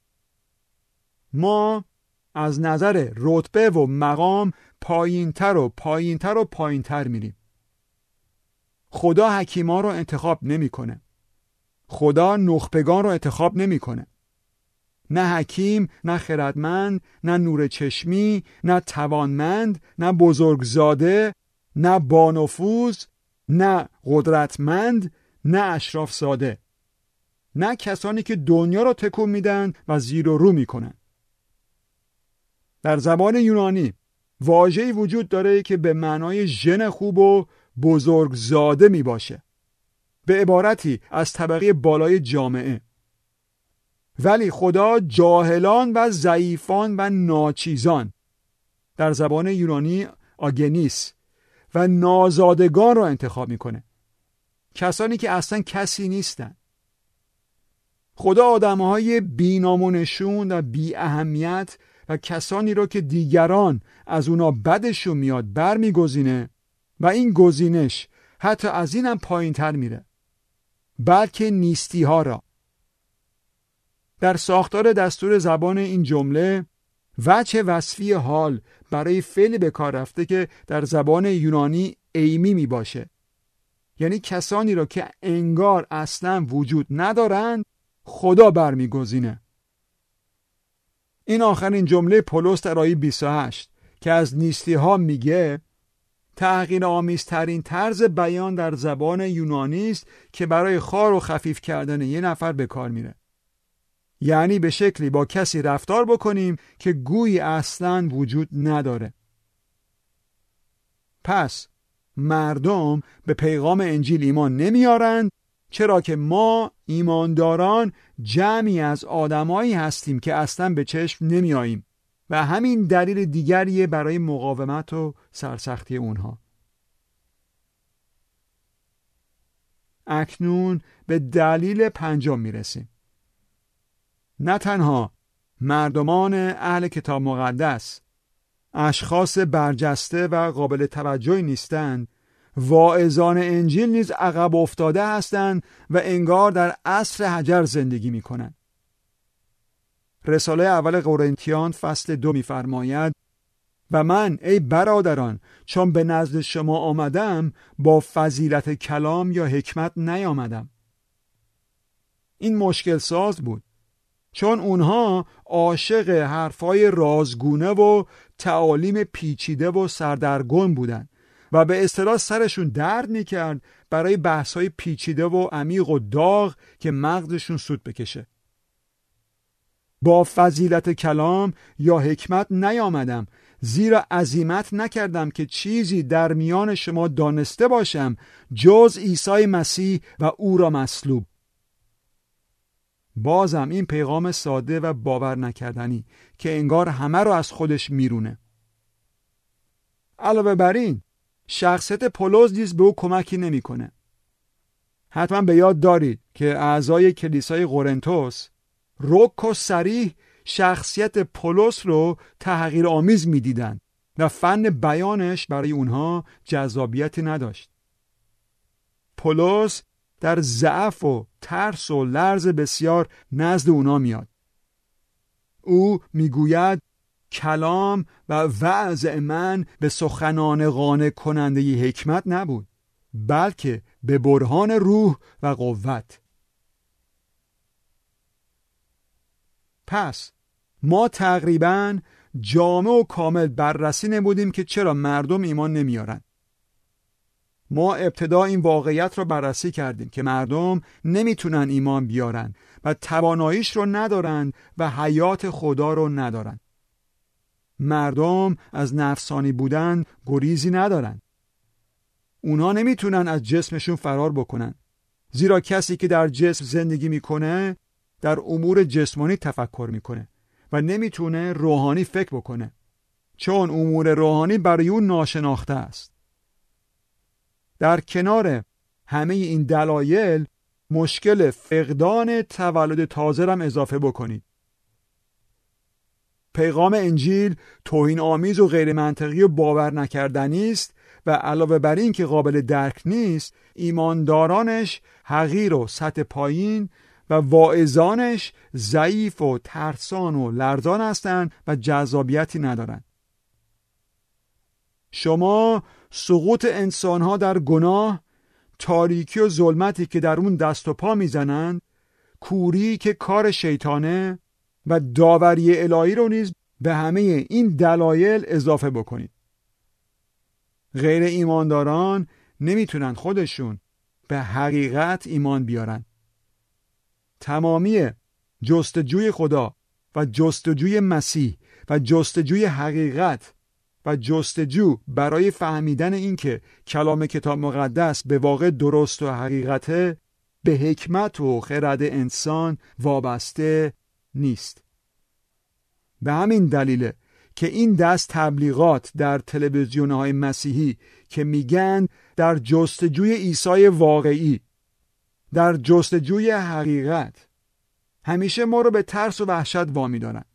ما از نظر رتبه و مقام پایینتر و پایینتر و پایینتر میریم. خدا حکیما رو انتخاب نمیکنه. خدا نخبگان رو انتخاب نمیکنه. نه حکیم، نه خردمند، نه نور چشمی، نه توانمند، نه بزرگزاده، نه بانفوذ، نه قدرتمند، نه اشراف ساده. نه کسانی که دنیا رو تکون میدن و زیر و رو میکنن. در زبان یونانی واژه‌ای وجود داره که به معنای ژن خوب و بزرگزاده می باشه، به عبارتی از طبقه بالای جامعه. ولی خدا جاهلان و ضعیفان و ناچیزان، در زبان یونانی آگنیس، و نازادگان را انتخاب میکنه، کسانی که اصلا کسی نیستن. خدا آدمهای بی‌نام و بی اهمیت و کسانی را که دیگران از اونا بدشون میاد برمیگزینه و این گزینش حتی از اینم پایین تر میره، بلکه نیستی ها را. در ساختار دستور زبان این جمله وجه وصفی حال برای فعل به کار رفته که در زبان یونانی ایمی می باشه، یعنی کسانی را که انگار اصلا وجود ندارند خدا برمیگزینه. این آخرین جمله پولس در آیه بیست و هشت که از نیستی ها میگه تحقیرآمیزترین طرز بیان در زبان یونانی است که برای خوار و خفیف کردن یه نفر به کار میره. یعنی به شکلی با کسی رفتار بکنیم که گویی اصلاً وجود نداره. پس مردم به پیغام انجیل ایمان نمیارند، چرا که ما ایمانداران جمعی از آدمایی هستیم که اصلاً به چشم نمیاییم و همین دلیل دیگریه برای مقاومت و سرسختی اونها. اکنون به دلیل پنجم میرسیم. نه تنها مردمان اهل کتاب مقدس اشخاص برجسته و قابل توجهی نیستند، واعظان انجیل نیز عقب افتاده هستند و انگار در عصر حجر زندگی می کنند. رساله اول قرنتیان فصل دو می‌فرماید: و من ای برادران چون به نزد شما آمدم با فضیلت کلام یا حکمت نیامدم. این مشکل ساز بود، چون اونها عاشق حرفای رازگونه و تعالیم پیچیده و سردرگم بودند و به اصطلاح سرشون درد میکرد برای بحث‌های پیچیده و عمیق و داغ که مغزشون سود بکشه. با فضیلت کلام یا حکمت نیامدم، زیرا عزیمت نکردم که چیزی در میان شما دانسته باشم جز عیسی مسیح و او را مصلوب. بازم این پیغام ساده و باور نکردنی که انگار همه رو از خودش میرونه. علاوه بر این شخصیت پولس نیز به او کمکی نمیکنه. حتما به یاد دارید که اعضای کلیسای قرنتوس رک و صریح شخصیت پولس رو تحقیرآمیز می‌دیدند و فن بیانش برای اونها جذابیتی نداشت. پولس در ضعف و ترس و لرز بسیار نزد اونا میاد. او میگوید کلام و وعظ من به سخنان قانع کننده حکمت نبود، بلکه به برهان روح و قوت. پس ما تقریباً جامع و کامل بررسی نمودیم که چرا مردم ایمان نمیارن. ما ابتدا این واقعیت رو بررسی کردیم که مردم نمیتونن ایمان بیارن و تواناییش رو ندارن و حیات خدا رو ندارن. مردم از نفسانی بودن گریزی ندارن. اونا نمیتونن از جسمشون فرار بکنن، زیرا کسی که در جسم زندگی میکنه در امور جسمانی تفکر میکنه و نمیتونه روحانی فکر بکنه، چون امور روحانی برای اون ناشناخته است. در کنار همه این دلایل مشکل فقدان تولد تازه هم اضافه بکنید. پیغام انجیل توهین آمیز و غیر منطقی و باور نکردنی است و علاوه بر این که قابل درک نیست، ایماندارانش حقیر و سطح پایین و واعظانش ضعیف و ترسان و لرزان هستند و جذابیتی ندارند. شما سقوط انسانها در گناه، تاریکی و ظلمتی که در اون دست و پا میزنند، کوری که کار شیطانه و داوری الهی رو نیز به همه این دلایل اضافه بکنید. غیر ایمانداران نمیتونن خودشون به حقیقت ایمان بیارن. تمامی جستجوی خدا و جستجوی مسیح و جستجوی حقیقت و جستجو برای فهمیدن این که کلام کتاب مقدس به واقع درست و حقیقته به حکمت و خرد انسان وابسته نیست. به همین دلیله که این دست تبلیغات در تلویزیون‌های مسیحی که میگن در جستجوی عیسی واقعی، در جستجوی حقیقت، همیشه ما رو به ترس و وحشت وامی دارن.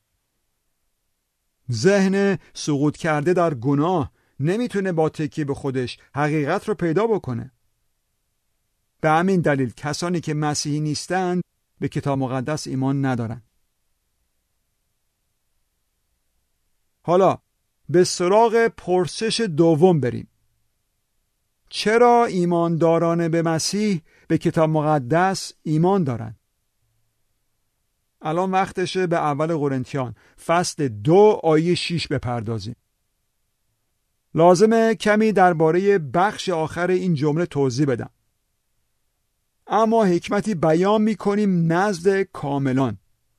ذهن سقوط کرده در گناه نمیتونه با تکیه به خودش حقیقت رو پیدا بکنه. به همین دلیل کسانی که مسیحی نیستند به کتاب مقدس ایمان ندارن. حالا به سراغ پرسش دوم بریم. چرا ایمانداران به مسیح به کتاب مقدس ایمان دارن؟ الان وقتشه به اول قرنتیان فصل دو آیه شیش بپردازیم. لازمه کمی درباره بخش آخر این جمله توضیح بدم. اما حکمتی بیان می‌کنیم نزد کاملان.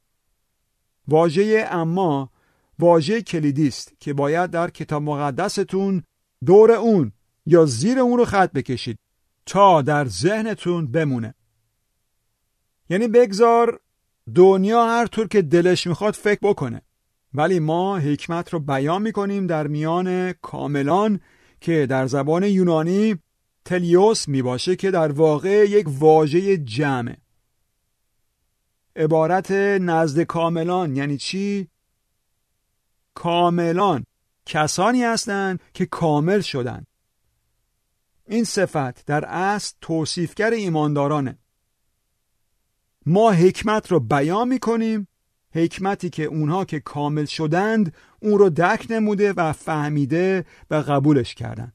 واژه اما واژه کلیدی است که باید در کتاب مقدستون دور اون یا زیر اون رو خط بکشید تا در ذهنتون بمونه. یعنی بگذار دنیا هر طور که دلش میخواد فکر بکنه، ولی ما حکمت رو بیان میکنیم در میان کاملان که در زبان یونانی تلیوس میباشه که در واقع یک واژه جمعه. عبارت نزد کاملان یعنی چی؟ کاملان کسانی هستند که کامل شدند. این صفت در اصل توصیفگر ایماندارانه. ما حکمت رو بیان می‌کنیم، حکمتی که اونها که کامل شدند اون رو درک نموده و فهمیده و قبولش کردن.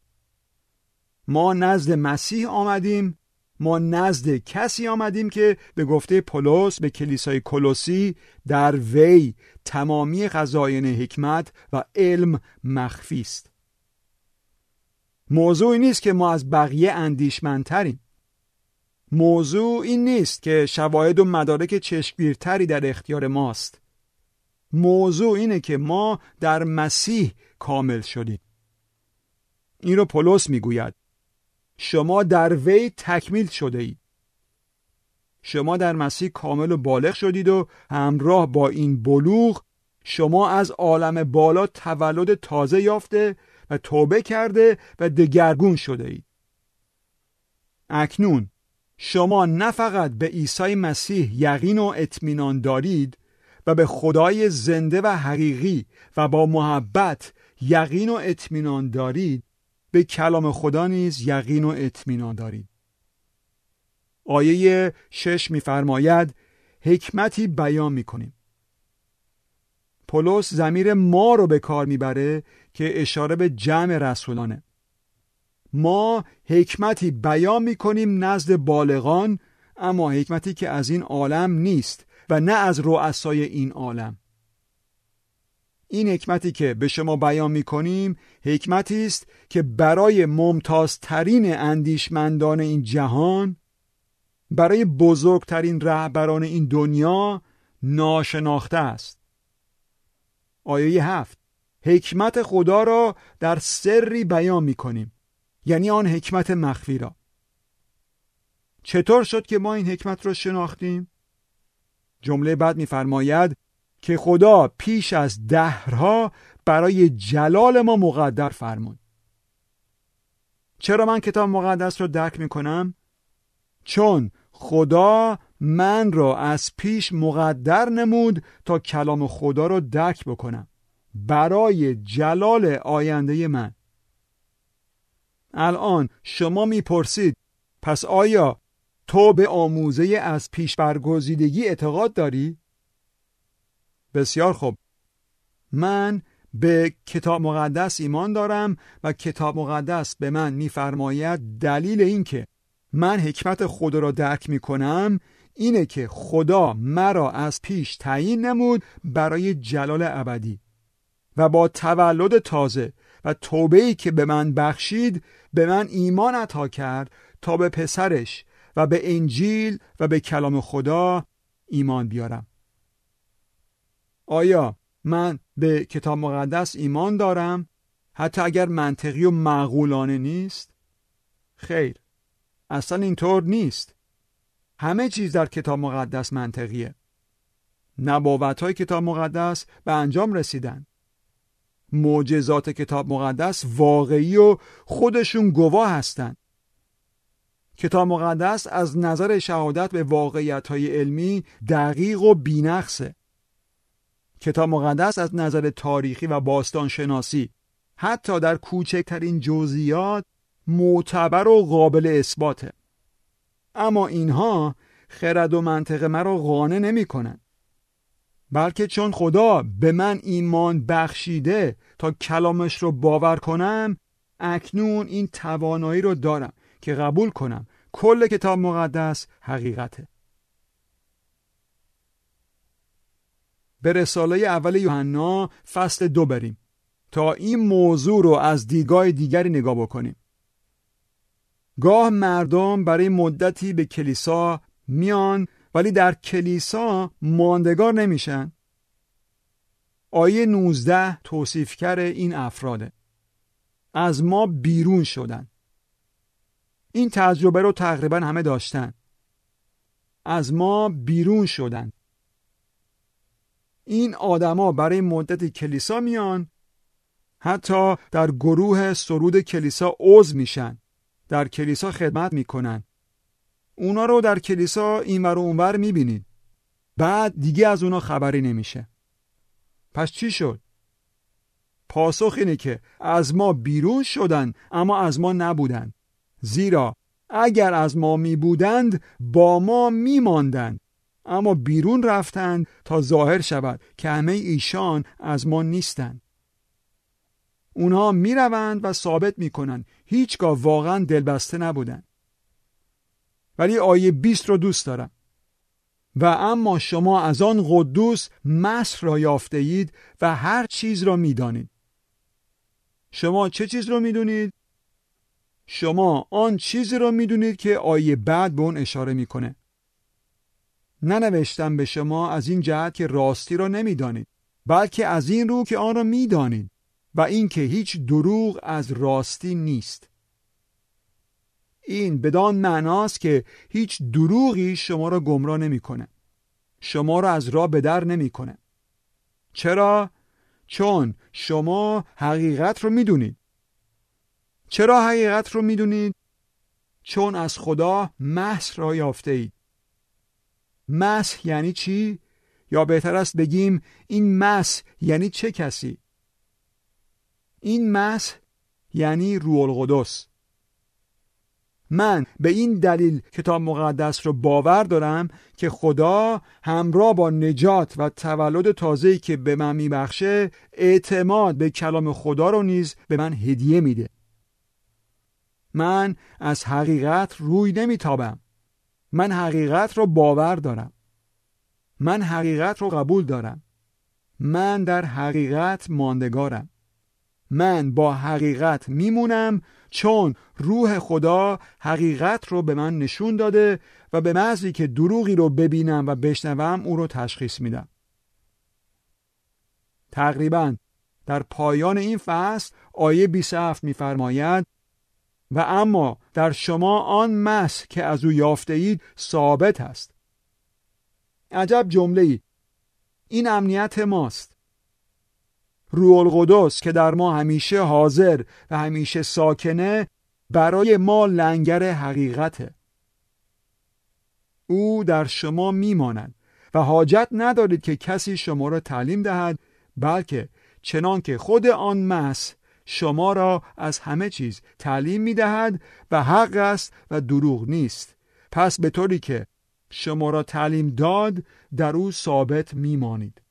ما نزد مسیح آمدیم، ما نزد کسی آمدیم که به گفته پولس به کلیسای کولوسی در وی تمامی خزاین حکمت و علم مخفی است. موضوعی نیست که ما از بقیه اندیشمندتریم. موضوع این نیست که شواهد و مدارک چشمگیرتری در اختیار ماست. موضوع اینه که ما در مسیح کامل شدیم. این رو پولس میگوید. شما در وی تکمیل شده اید. شما در مسیح کامل و بالغ شدید و همراه با این بلوغ شما از عالم بالا تولد تازه یافته و توبه کرده و دگرگون شده اید. اکنون شما نه فقط به عیسی مسیح یقین و اطمینان دارید و به خدای زنده و حقیقی و با محبت یقین و اطمینان دارید، به کلام خدا نیز یقین و اطمینان دارید. آیه شش می‌فرماید حکمتی بیان می‌کنیم. پولس ضمیر ما رو به کار میبره که اشاره به جمع رسولانه. ما حکمتی بیان می‌کنیم نزد بالغان، اما حکمتی که از این عالم نیست و نه از رؤسای این عالم. این حکمتی که به شما بیان می‌کنیم حکمتی است که برای ممتازترین اندیشمندان این جهان، برای بزرگترین رهبران این دنیا ناشناخته است. آیه هفت، حکمت خدا را در سری بیان می‌کنیم، یعنی آن حکمت مخفی را. چطور شد که ما این حکمت را شناختیم؟ جمله بعد می‌فرماید که خدا پیش از دهرها برای جلال ما مقدر فرمود. چرا من کتاب مقدس رو درک میکنم؟ چون خدا من را از پیش مقدر نمود تا کلام خدا رو درک بکنم برای جلال آینده من. الان شما میپرسید پس آیا تو به آموزه از پیش برگزیدگی اعتقاد داری؟ بسیار خوب. من به کتاب مقدس ایمان دارم و کتاب مقدس به من میفرماید دلیل این که من حکمت خدا را درک میکنم اینه که خدا مرا از پیش تعیین نمود برای جلال ابدی و با تولد تازه و توبه‌ای که به من بخشید به من ایمان عطا کرد تا به پسرش و به انجیل و به کلام خدا ایمان بیارم. آیا من به کتاب مقدس ایمان دارم حتی اگر منطقی و معقولانه نیست؟ خیر، اصلا اینطور نیست. همه چیز در کتاب مقدس منطقیه. نبوت‌های کتاب مقدس به انجام رسیدن. معجزات کتاب مقدس واقعی و خودشون گواه هستند. کتاب مقدس از نظر شهادت به واقعیت‌های علمی دقیق و بی‌نقصه. کتاب مقدس از نظر تاریخی و باستانشناسی حتی در کوچکترین جزئیات معتبر و قابل اثباته. اما اینها خرد و منطق مرا قانع نمی کنن. بلکه چون خدا به من ایمان بخشیده تا کلامش رو باور کنم، اکنون این توانایی رو دارم که قبول کنم کل کتاب مقدس حقیقته. به رساله اول یوحنا فصل دو بریم تا این موضوع رو از دیدگاه دیگری نگاه بکنیم. گاه مردم برای مدتی به کلیسا میان ولی در کلیسا ماندگار نمیشن. آیه نوزده توصیفگر این افراده. از ما بیرون شدن. این تجربه رو تقریبا همه داشتن. از ما بیرون شدن. این آدما برای مدتی کلیسا میان، حتی در گروه سرود کلیسا عضو میشن، در کلیسا خدمت میکنن. اونا رو در کلیسا اینور و اونور میبینید. بعد دیگه از اونا خبری نمیشه. پس چی شد؟ پاسخ اینه که از ما بیرون شدن اما از ما نبودن، زیرا اگر از ما می بودند با ما می ماندند، اما بیرون رفتند تا ظاهر شود که همه ایشان از ما نیستند. اونها می روند و ثابت می کنند هیچگاه واقعا دلبسته نبودند. ولی آیه بیست رو دوست دارم. و اما شما از آن قدوس مصر را یافته اید و هر چیز را می دانید. شما چه چیز رو می دونید؟ شما آن چیزی رو می دونید که آیه بعد به اون اشاره می کنه. ننوشتم به شما از این جهت که راستی را نمی دانید، بلکه از این رو که آن را می دانید و این که هیچ دروغ از راستی نیست. این بدان معناست که هیچ دروغی شما را گمراه نمی کنه. شما را از راه به در نمی کنه. چرا؟ چون شما حقیقت رو می دونید. چرا حقیقت رو می دونید؟ چون از خدا مسح را یافته اید. مسح یعنی چی؟ یا بهتر است بگیم این مسح یعنی چه کسی؟ این مسح یعنی روح القدس. من به این دلیل کتاب مقدس رو باور دارم که خدا همراه با نجات و تولد تازه‌ای که به من میبخشه اعتماد به کلام خدا رو نیز به من هدیه میده. من از حقیقت روی نمیتابم. من حقیقت رو باور دارم. من حقیقت رو قبول دارم. من در حقیقت ماندگارم. من با حقیقت میمونم چون روح خدا حقیقت رو به من نشون داده و به محضی که دروغی رو ببینم و بشنوم او رو تشخیص میدم. تقریباً در پایان این فصل آیه بیست و هفت میفرماید و اما در شما آن مسح که از او یافته اید ثابت است. عجب جمله‌ای. این امنیت ماست. روح القدس که در ما همیشه حاضر و همیشه ساکنه برای ما لنگر حقیقته. او در شما میماند و حاجت ندارید که کسی شما را تعلیم دهد، بلکه چنان که خود آن مسح شما را از همه چیز تعلیم میدهد و حق است و دروغ نیست. پس به طوری که شما را تعلیم داد در او ثابت میمانید.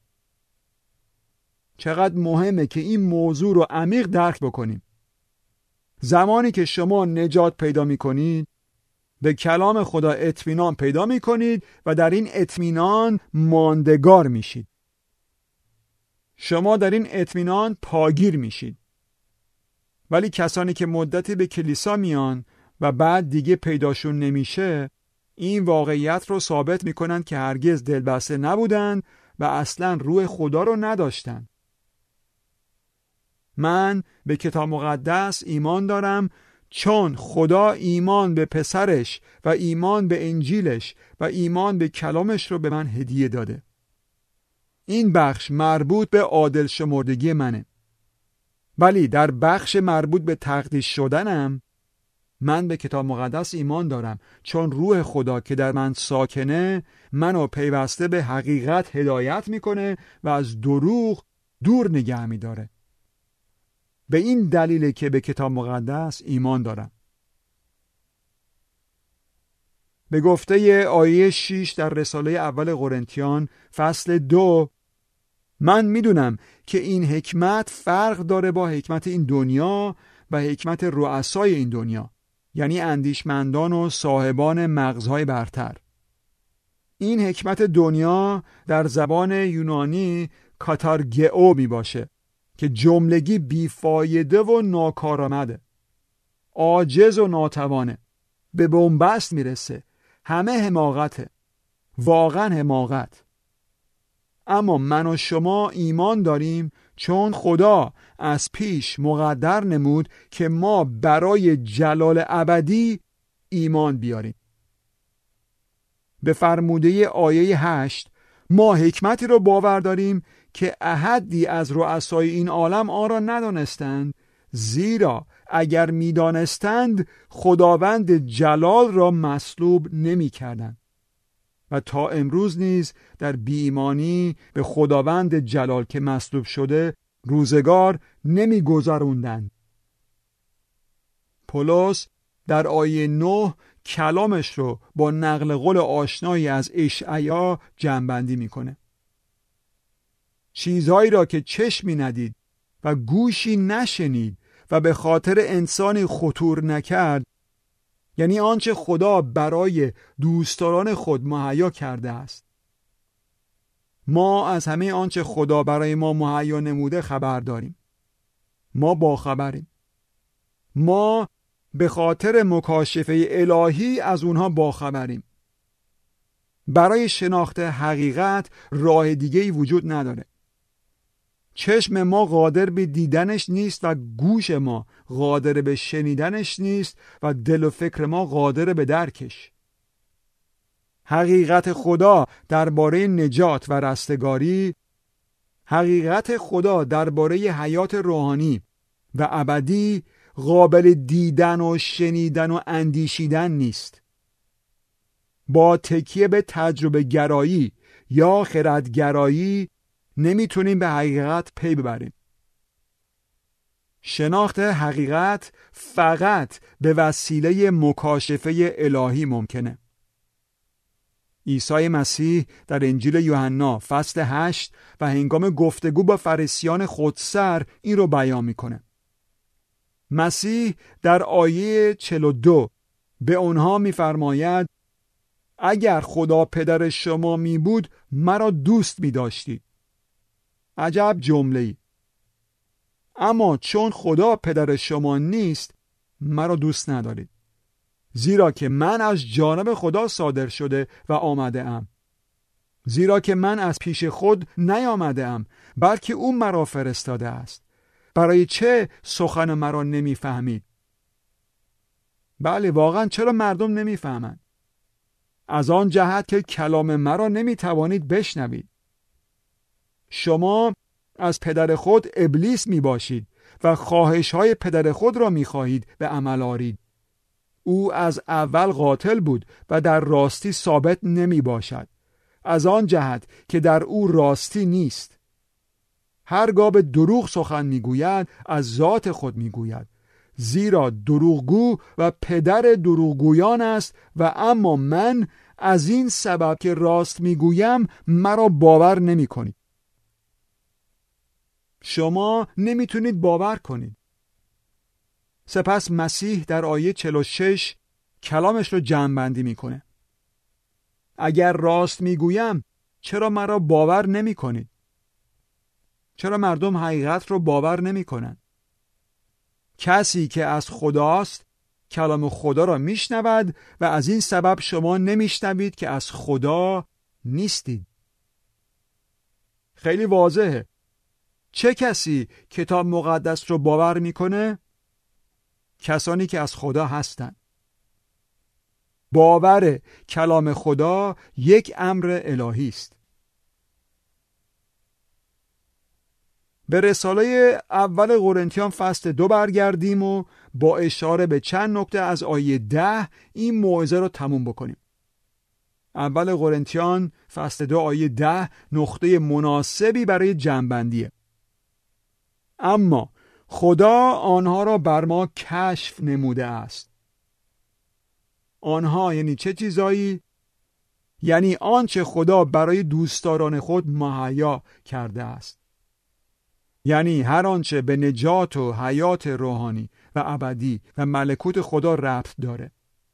چقدر مهمه که این موضوع رو عمیق درک بکنیم. زمانی که شما نجات پیدا میکنید به کلام خدا اطمینان پیدا میکنید و در این اطمینان ماندگار میشید. شما در این اطمینان پاگیر میشید. ولی کسانی که مدتی به کلیسا میان و بعد دیگه پیداشون نمیشه این واقعیت رو ثابت میکنن که هرگز دلبسته نبودن و اصلا روح خدا رو نداشتن. من به کتاب مقدس ایمان دارم چون خدا ایمان به پسرش و ایمان به انجیلش و ایمان به کلامش رو به من هدیه داده. این بخش مربوط به عادل شمردگی منه. ولی در بخش مربوط به تقدیس شدنم من به کتاب مقدس ایمان دارم چون روح خدا که در من ساکنه منو پیوسته به حقیقت هدایت میکنه و از دروغ دور نگه میداره. به این دلیله که به کتاب مقدس ایمان دارم. به گفته آیه شش در رساله اول قرنتیان فصل دو، من میدونم که این حکمت فرق داره با حکمت این دنیا و حکمت رؤسای این دنیا، یعنی اندیشمندان و صاحبان مغزهای برتر. این حکمت دنیا در زبان یونانی کاتارگئو می باشه که جملگی بیفایده و ناکارآمده، عاجز و ناتوانه، به بنبست میرسه، همه حماقته، واقعا حماقت. اما من و شما ایمان داریم چون خدا از پیش مقدر نمود که ما برای جلال ابدی ایمان بیاریم. به فرموده آیه هشت ما حکمتی رو باور داریم که احدی از رؤسای این عالم آن را ندانستند، زیرا اگر میدانستند خداوند جلال را مصلوب نمی کردند. و تا امروز نیز در بی‌ایمانی به خداوند جلال که مصلوب شده روزگار نمی گذروندند. پولس در آیه نه کلامش رو با نقل قول آشنایی از اشعیا جمع‌بندی میکنه. چیزهایی را که چشمی ندید و گوشی نشنید و به خاطر انسانی خطور نکرد، یعنی آنچه خدا برای دوستداران خود مهیا کرده است. ما از همه آنچه خدا برای ما مهیا نموده خبر داریم. ما باخبریم. ما به خاطر مکاشفه الهی از اونها باخبریم. برای شناخت حقیقت راه دیگه‌ای وجود نداره. چشم ما قادر به دیدنش نیست و گوش ما قادر به شنیدنش نیست و دل و فکر ما قادر به درکش. حقیقت خدا درباره نجات و رستگاری، حقیقت خدا درباره حیات روحانی و ابدی قابل دیدن و شنیدن و اندیشیدن نیست. با تکیه به تجربه گرایی یا خردگرایی نمیتونیم به حقیقت پی ببریم. شناخت حقیقت فقط به وسیله مکاشفه الهی ممکنه. عیسی مسیح در انجیل یوحنا فصل هشت و هنگام گفتگو با فریسیان خودسر این رو بیان میکنه. مسیح در آیه چهل و دو به اونها میفرماید اگر خدا پدر شما می بود مرا دوست می داشتید. عجب جمله‌ای. اما چون خدا پدر شما نیست مرا دوست ندارید، زیرا که من از جانب خدا صادر شده و آمده ام. زیرا که من از پیش خود نیامده ام بلکه او مرا فرستاده است. برای چه سخن مرا نمیفهمید؟ بله، واقعا چرا مردم نمیفهمند؟ از آن جهت که کلام مرا نمیتوانید بشنوید. شما از پدر خود ابلیس می باشید و خواهش های پدر خود را می خواهید به عمل آورید. او از اول قاتل بود و در راستی ثابت نمی باشد، از آن جهت که در او راستی نیست. هرگاه به دروغ سخن می گوید از ذات خود می گوید، زیرا دروغگو و پدر دروغگویان است و اما من از این سبب که راست می گویم مرا باور نمی کنید. شما نمیتونید باور کنید. سپس مسیح در آیه چهل و شش کلامش رو جمع‌بندی میکنه. اگر راست میگویم چرا مرا باور نمی کنید؟ چرا مردم حقیقت رو باور نمی کنند؟ کسی که از خداست کلام خدا را میشنود و از این سبب شما نمیشنوید که از خدا نیستید. خیلی واضحه. چه کسی کتاب مقدس رو باور میکنه؟ کسانی که از خدا هستند. باور کلام خدا یک امر الهی است. به رساله اول قرنتیان فصل دو برگردیم و با اشاره به چند نکته از آیه ده این موعظه رو تموم بکنیم. اول قرنتیان فصل دو آیه ده نقطه مناسبی برای جمع‌بندیه. اما خدا آنها را بر ما کشف نموده است. آنها یعنی چه چیزایی؟ یعنی آنچه خدا برای دوستداران خود مهیا کرده است. یعنی هر آنچه به نجات و حیات روحانی و ابدی و ملکوت خدا ربط داره.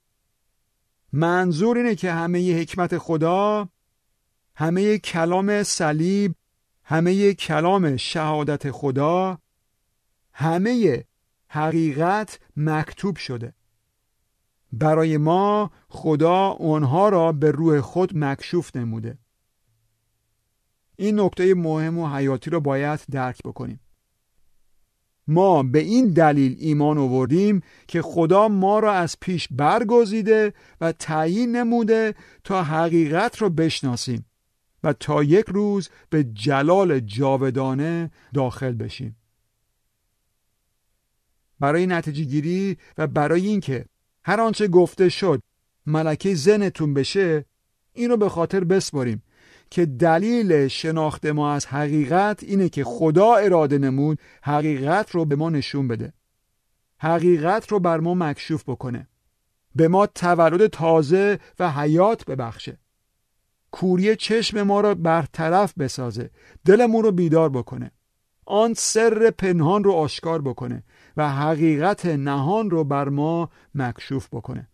منظور اینه که همه حکمت خدا، همه کلام صلیب، همه کلام شهادت خدا، همه حقیقت مکتوب شده. برای ما خدا اونها را به روح خود مکشوف نموده. این نکته مهم و حیاتی را باید درک بکنیم. ما به این دلیل ایمان آوردیم که خدا ما را از پیش برگزیده و تعیین نموده تا حقیقت را بشناسیم و تا یک روز به جلال جاودانه داخل بشیم. برای نتیجه گیری و برای اینکه هر آنچه گفته شد ملکه ذهنتون بشه، این رو به خاطر بسپاریم که دلیل شناخت ما از حقیقت اینه که خدا اراده نمود حقیقت رو به ما نشون بده، حقیقت رو بر ما مکشوف بکنه، به ما تولد تازه و حیات ببخشه، کوری چشم ما رو برطرف بسازه، دلمون رو بیدار بکنه، آن سر پنهان رو آشکار بکنه و حقیقت نهان رو بر ما مکشوف بکنه.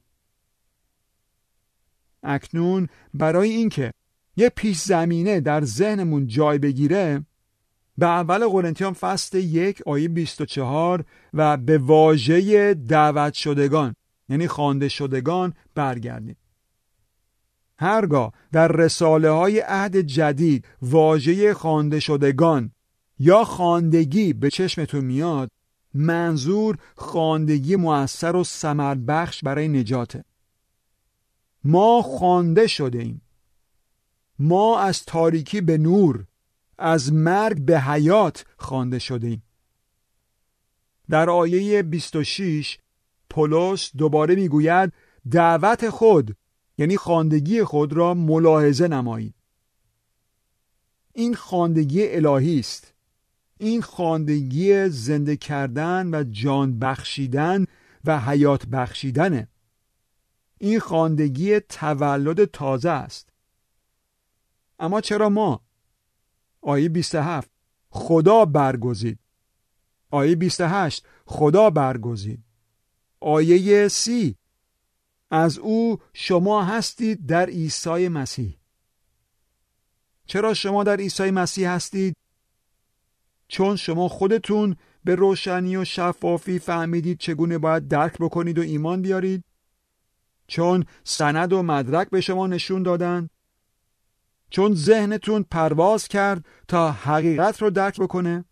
اکنون برای اینکه یه پیش زمینه در ذهنمون جای بگیره، به اول قرنتیان فصل یک آیه بیست و چهار و به واژه دعوت شدگان یعنی خوانده شدگان برگردیم. هرگاه در رساله های عهد جدید واژه خوانده شدگان یا خواندگی به چشمتون میاد، منظور خواندگی مؤثر و ثمر بخش برای نجاته. ما خوانده شده ایم، ما از تاریکی به نور، از مرگ به حیات خوانده شده ایم. در آیه بیست و شش پولس دوباره میگوید دعوت خود یعنی خواندگی خود را ملاحظه نمایید. این خواندگی الهی است. این خواندگی زنده کردن و جان بخشیدن و حیات بخشیدنه. این خواندگی تولد تازه است. اما چرا ما؟ آیه بیست و هفت خدا برگزید. آیه بیست و هشت خدا برگزید. آیه سی از او شما هستید در عیسی مسیح. چرا شما در عیسی مسیح هستید؟ چون شما خودتون به روشنی و شفافی فهمیدید چگونه باید درک بکنید و ایمان بیارید؟ چون سند و مدرک به شما نشون دادن؟ چون ذهنتون پرواز کرد تا حقیقت رو درک بکنه؟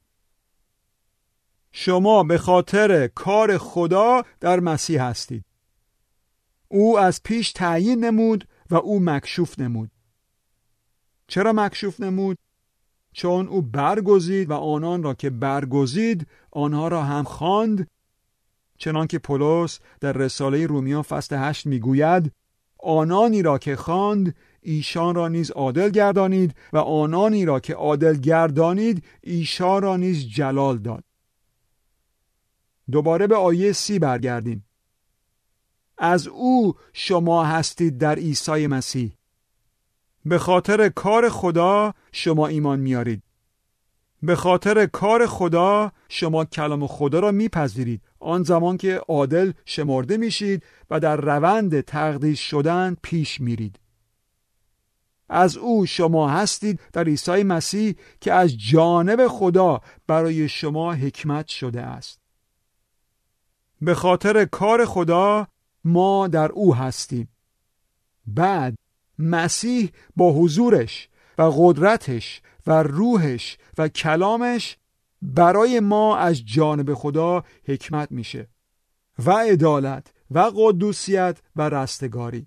شما به خاطر کار خدا در مسیح هستید. او از پیش تعیین نمود و او مکشوف نمود. چرا مکشوف نمود؟ چون او برگزید و آنان را که برگزید آنها را هم خواند، چنانکه پولس در رساله رومیان فصل هشت میگوید آنانی را که خواند ایشان را نیز عادل گردانید و آنانی را که عادل گردانید ایشان را نیز جلال داد. دوباره به آیه سی برگردیم. از او شما هستید در عیسی مسیح. به خاطر کار خدا شما ایمان میارید. به خاطر کار خدا شما کلام خدا را میپذیرید، آن زمان که عادل شمرده میشید و در روند تقدیس شدن پیش میرید. از او شما هستید در عیسی مسیح که از جانب خدا برای شما حکمت شده است. به خاطر کار خدا ما در او هستیم. بعد مسیح با حضورش و قدرتش و روحش و کلامش برای ما از جانب خدا حکمت میشه و عدالت و قدوسیت و رستگاری.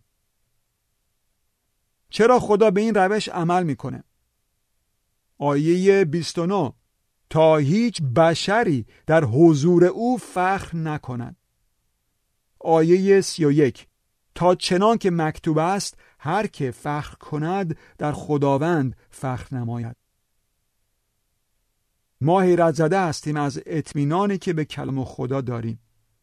چرا خدا به این روش عمل میکنه؟ آیه بیست و نه تا هیچ بشری در حضور او فخر نکند. آیه سی و یک تا چنان که مکتوب است هر که فخر کند در خداوند فخر نماید. ما حیرت زده هستیم از اطمینانی که به کلام خدا داریم.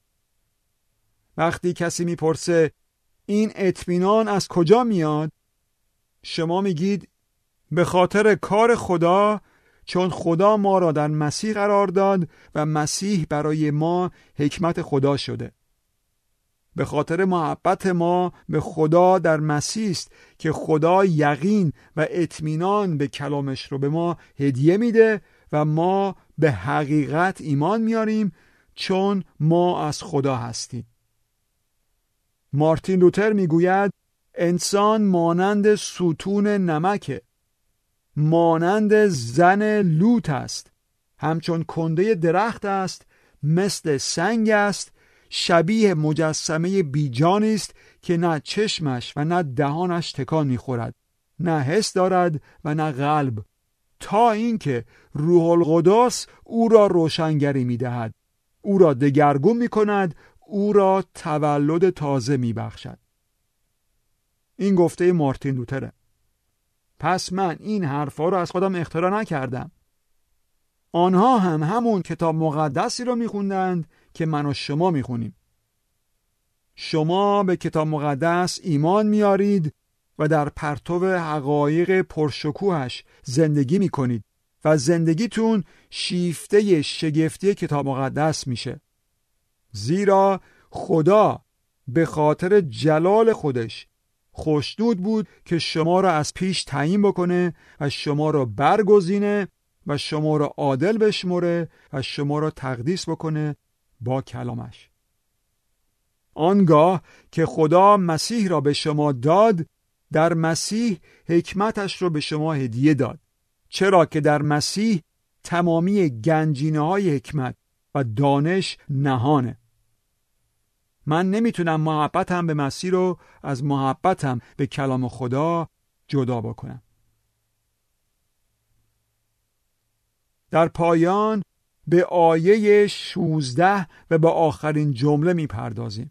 وقتی کسی میپرسه این اطمینان از کجا میاد؟ شما میگید به خاطر کار خدا، چون خدا ما را در مسیح قرار داد و مسیح برای ما حکمت خدا شده. به خاطر محبت ما به خدا در مسیح است که خدا یقین و اطمینان به کلامش رو به ما هدیه میده و ما به حقیقت ایمان میاریم چون ما از خدا هستیم. مارتین لوتر میگوید انسان مانند ستون نمکه، مانند زن لوط است، همچون کنده درخت است، مثل سنگ است، شبیه مجسمه بیجانی است که نه چشمش و نه دهانش تکان میخورد، نه حس دارد و نه قلب، تا اینکه روح القدس او را روشنگری میدهد، او را دگرگون میکند، او را تولد تازه میبخشد. این گفته مارتین لوتره. پس من این حرفا رو از خودم اختراع نکردم. آنها هم همون کتاب مقدسی رو میخوندند که من و شما میخونیم. شما به کتاب مقدس ایمان میارید و در پرتو حقایق پرشکوهش زندگی میکنید و زندگیتون شیفته شگفتی کتاب مقدس میشه. زیرا خدا به خاطر جلال خودش خوشنود بود که شما را از پیش تعیین بکنه و شما را برگزینه و شما را عادل بشمره و شما را تقدیس بکنه با کلامش. آنگاه که خدا مسیح را به شما داد، در مسیح حکمتش را به شما هدیه داد، چرا که در مسیح تمامی گنجینه های حکمت و دانش نهانه. من نمیتونم محبتم به مسیح رو از محبتم به کلام خدا جدا بکنم. در پایان به آیه شانزده و به آخرین جمله میپردازیم.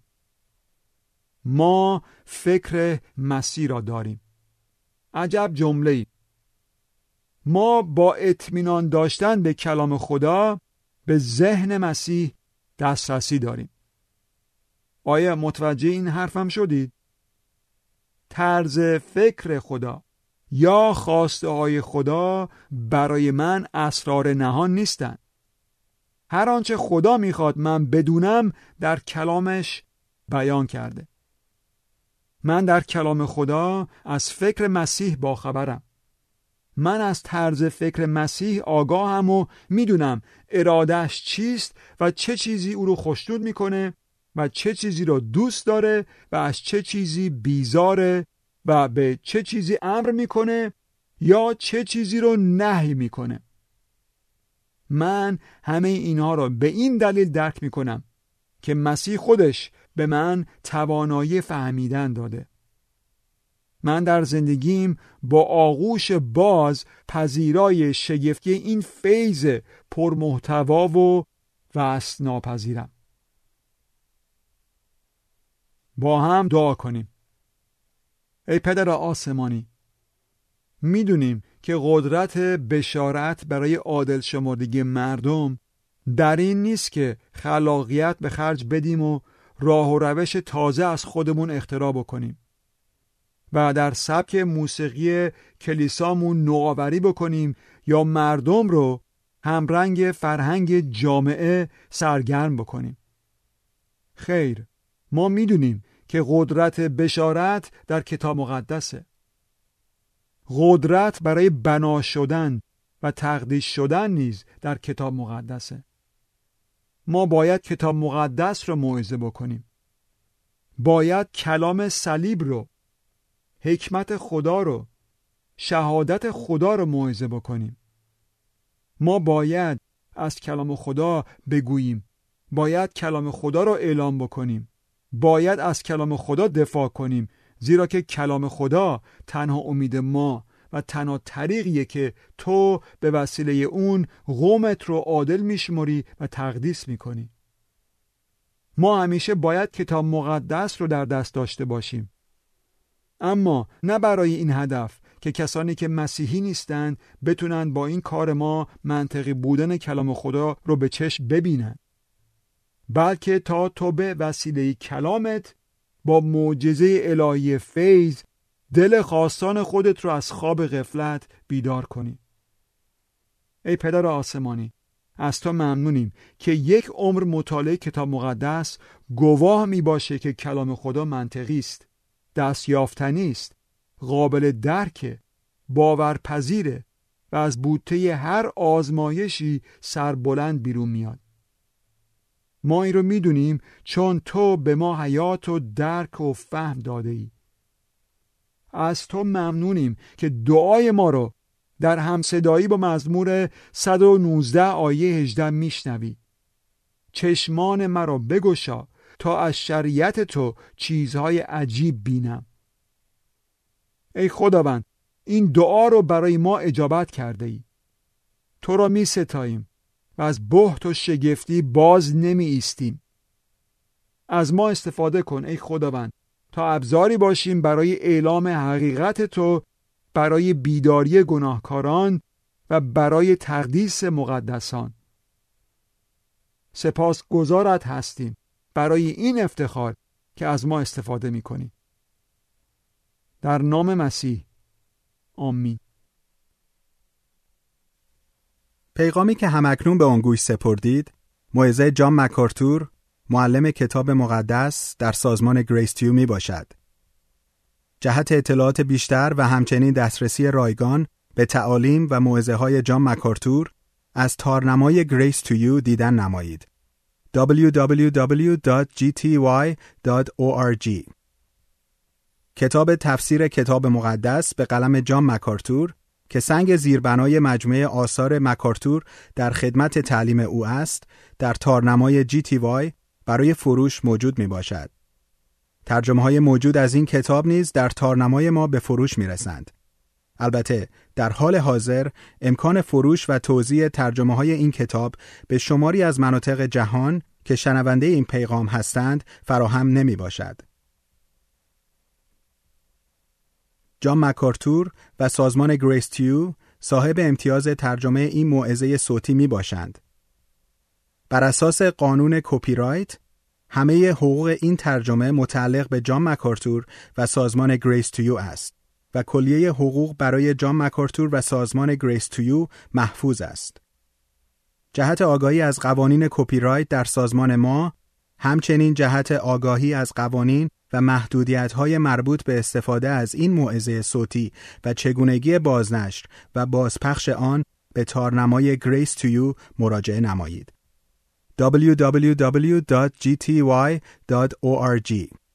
ما فکر مسیح را داریم. عجب جمله‌ای. ما با اطمینان داشتن به کلام خدا به ذهن مسیح دسترسی داریم. آیا متوجه این حرفم شدید؟ طرز فکر خدا یا خواسته های خدا برای من اسرار نهان نیستند. هر آنچه خدا میخواد من بدونم در کلامش بیان کرده. من در کلام خدا از فکر مسیح باخبرم. من از طرز فکر مسیح آگاهم و میدونم ارادهش چیست و چه چیزی او رو خوشنود میکنه و چه چیزی رو دوست داره و از چه چیزی بیزاره و به چه چیزی امر میکنه یا چه چیزی رو نهی میکنه. من همه اینها رو به این دلیل درک میکنم که مسیح خودش به من توانایی فهمیدن داده. من در زندگیم با آغوش باز پذیرای شگفتی این فیض پرمحتوا و وصف ناپذیرم. با هم دعا کنیم. ای پدر آسمانی، میدونیم که قدرت بشارت برای عادل شمردگی مردم در این نیست که خلاقیت به خرج بدیم و راه و روش تازه از خودمون اختراع بکنیم و در سبک موسیقی کلیسامون نوآوری بکنیم یا مردم رو همرنگ فرهنگ جامعه سرگرم بکنیم. خیر، ما میدونیم که قدرت بشارت در کتاب مقدسه. قدرت برای بنا شدن و تقدیس شدن نیز در کتاب مقدسه. ما باید کتاب مقدس رو موعظه بکنیم. باید کلام صلیب رو، حکمت خدا رو، شهادت خدا رو موعظه بکنیم. ما باید از کلام خدا بگوییم. باید کلام خدا رو اعلام بکنیم. باید از کلام خدا دفاع کنیم، زیرا که کلام خدا تنها امید ما و تنها طریقیه که تو به وسیله اون قومت رو عادل میشمری و تقدیس میکنی. ما همیشه باید کتاب مقدس رو در دست داشته باشیم، اما نه برای این هدف که کسانی که مسیحی نیستند بتونن با این کار ما منطقی بودن کلام خدا رو به چشم ببینن، بلکه تا تو به وسیله کلامت با معجزه الهی فیض دل خواستان خودت رو از خواب غفلت بیدار کنی. ای پدر آسمانی، از تو ممنونیم که یک عمر مطالعه کتاب مقدس گواه می باشه که کلام خدا منطقی است، دستیافتنی است، قابل درکه، باورپذیره و از بوته هر آزمایشی سربلند بیرون میاد. ما این رو میدونیم چون تو به ما حیات و درک و فهم داده ای. از تو ممنونیم که دعای ما رو در همصدایی با مزمور صد و نوزده آیه هجده میشنوی. چشمان مرا بگشا تا از شریعت تو چیزهای عجیب بینم. ای خداوند، این دعا رو برای ما اجابت کرده ای. تو را می ستاییم و از بهت و شگفتی باز نمی ایستیم. از ما استفاده کن ای خداوند تا ابزاری باشیم برای اعلام حقیقت تو، برای بیداری گناهکاران و برای تقدیس مقدسان. سپاس گزارت هستیم برای این افتخار که از ما استفاده می کنی. در نام مسیح، آمین. پیغامی که همکنون به آن گوش سپردید، موعظه جان مکارتور، معلم کتاب مقدس در سازمان گریس تیو می باشد. جهت اطلاعات بیشتر و همچنین دسترسی رایگان به تعالیم و موعظه های جان مکارتور از تارنمای گریس تیو دیدن نمایید. دبلیو دبلیو دبلیو دات جی تی وای دات او آر جی. کتاب تفسیر کتاب مقدس به قلم جان مکارتور که سنگ زیربنای مجموعه آثار مکارتور در خدمت تعلیم او است، در تارنمای جی تی وای برای فروش موجود می باشد. ترجمه های موجود از این کتاب نیز در تارنمای ما به فروش می رسند. البته در حال حاضر امکان فروش و توزیع ترجمه های این کتاب به شماری از مناطق جهان که شنونده این پیغام هستند فراهم نمی باشد. جان مکارتور و سازمان گریس تیو صاحب امتیاز ترجمه این موعظه صوتی می باشند. بر اساس قانون کپی رایت، همه حقوق این ترجمه متعلق به جان مکارتور و سازمان گریس تیو است و کلیه حقوق برای جان مکارتور و سازمان گریس تیو محفوظ است. جهت آگاهی از قوانین کپی رایت در سازمان ما، همچنین جهت آگاهی از قوانین و محدودیت‌های مربوط به استفاده از این موعظه صوتی و چگونگی بازنشر و بازپخش آن، به تارنمای گریس تیو مراجعه نمایید. دبلیو دبلیو دبلیو دات جی تی وای دات او آر جی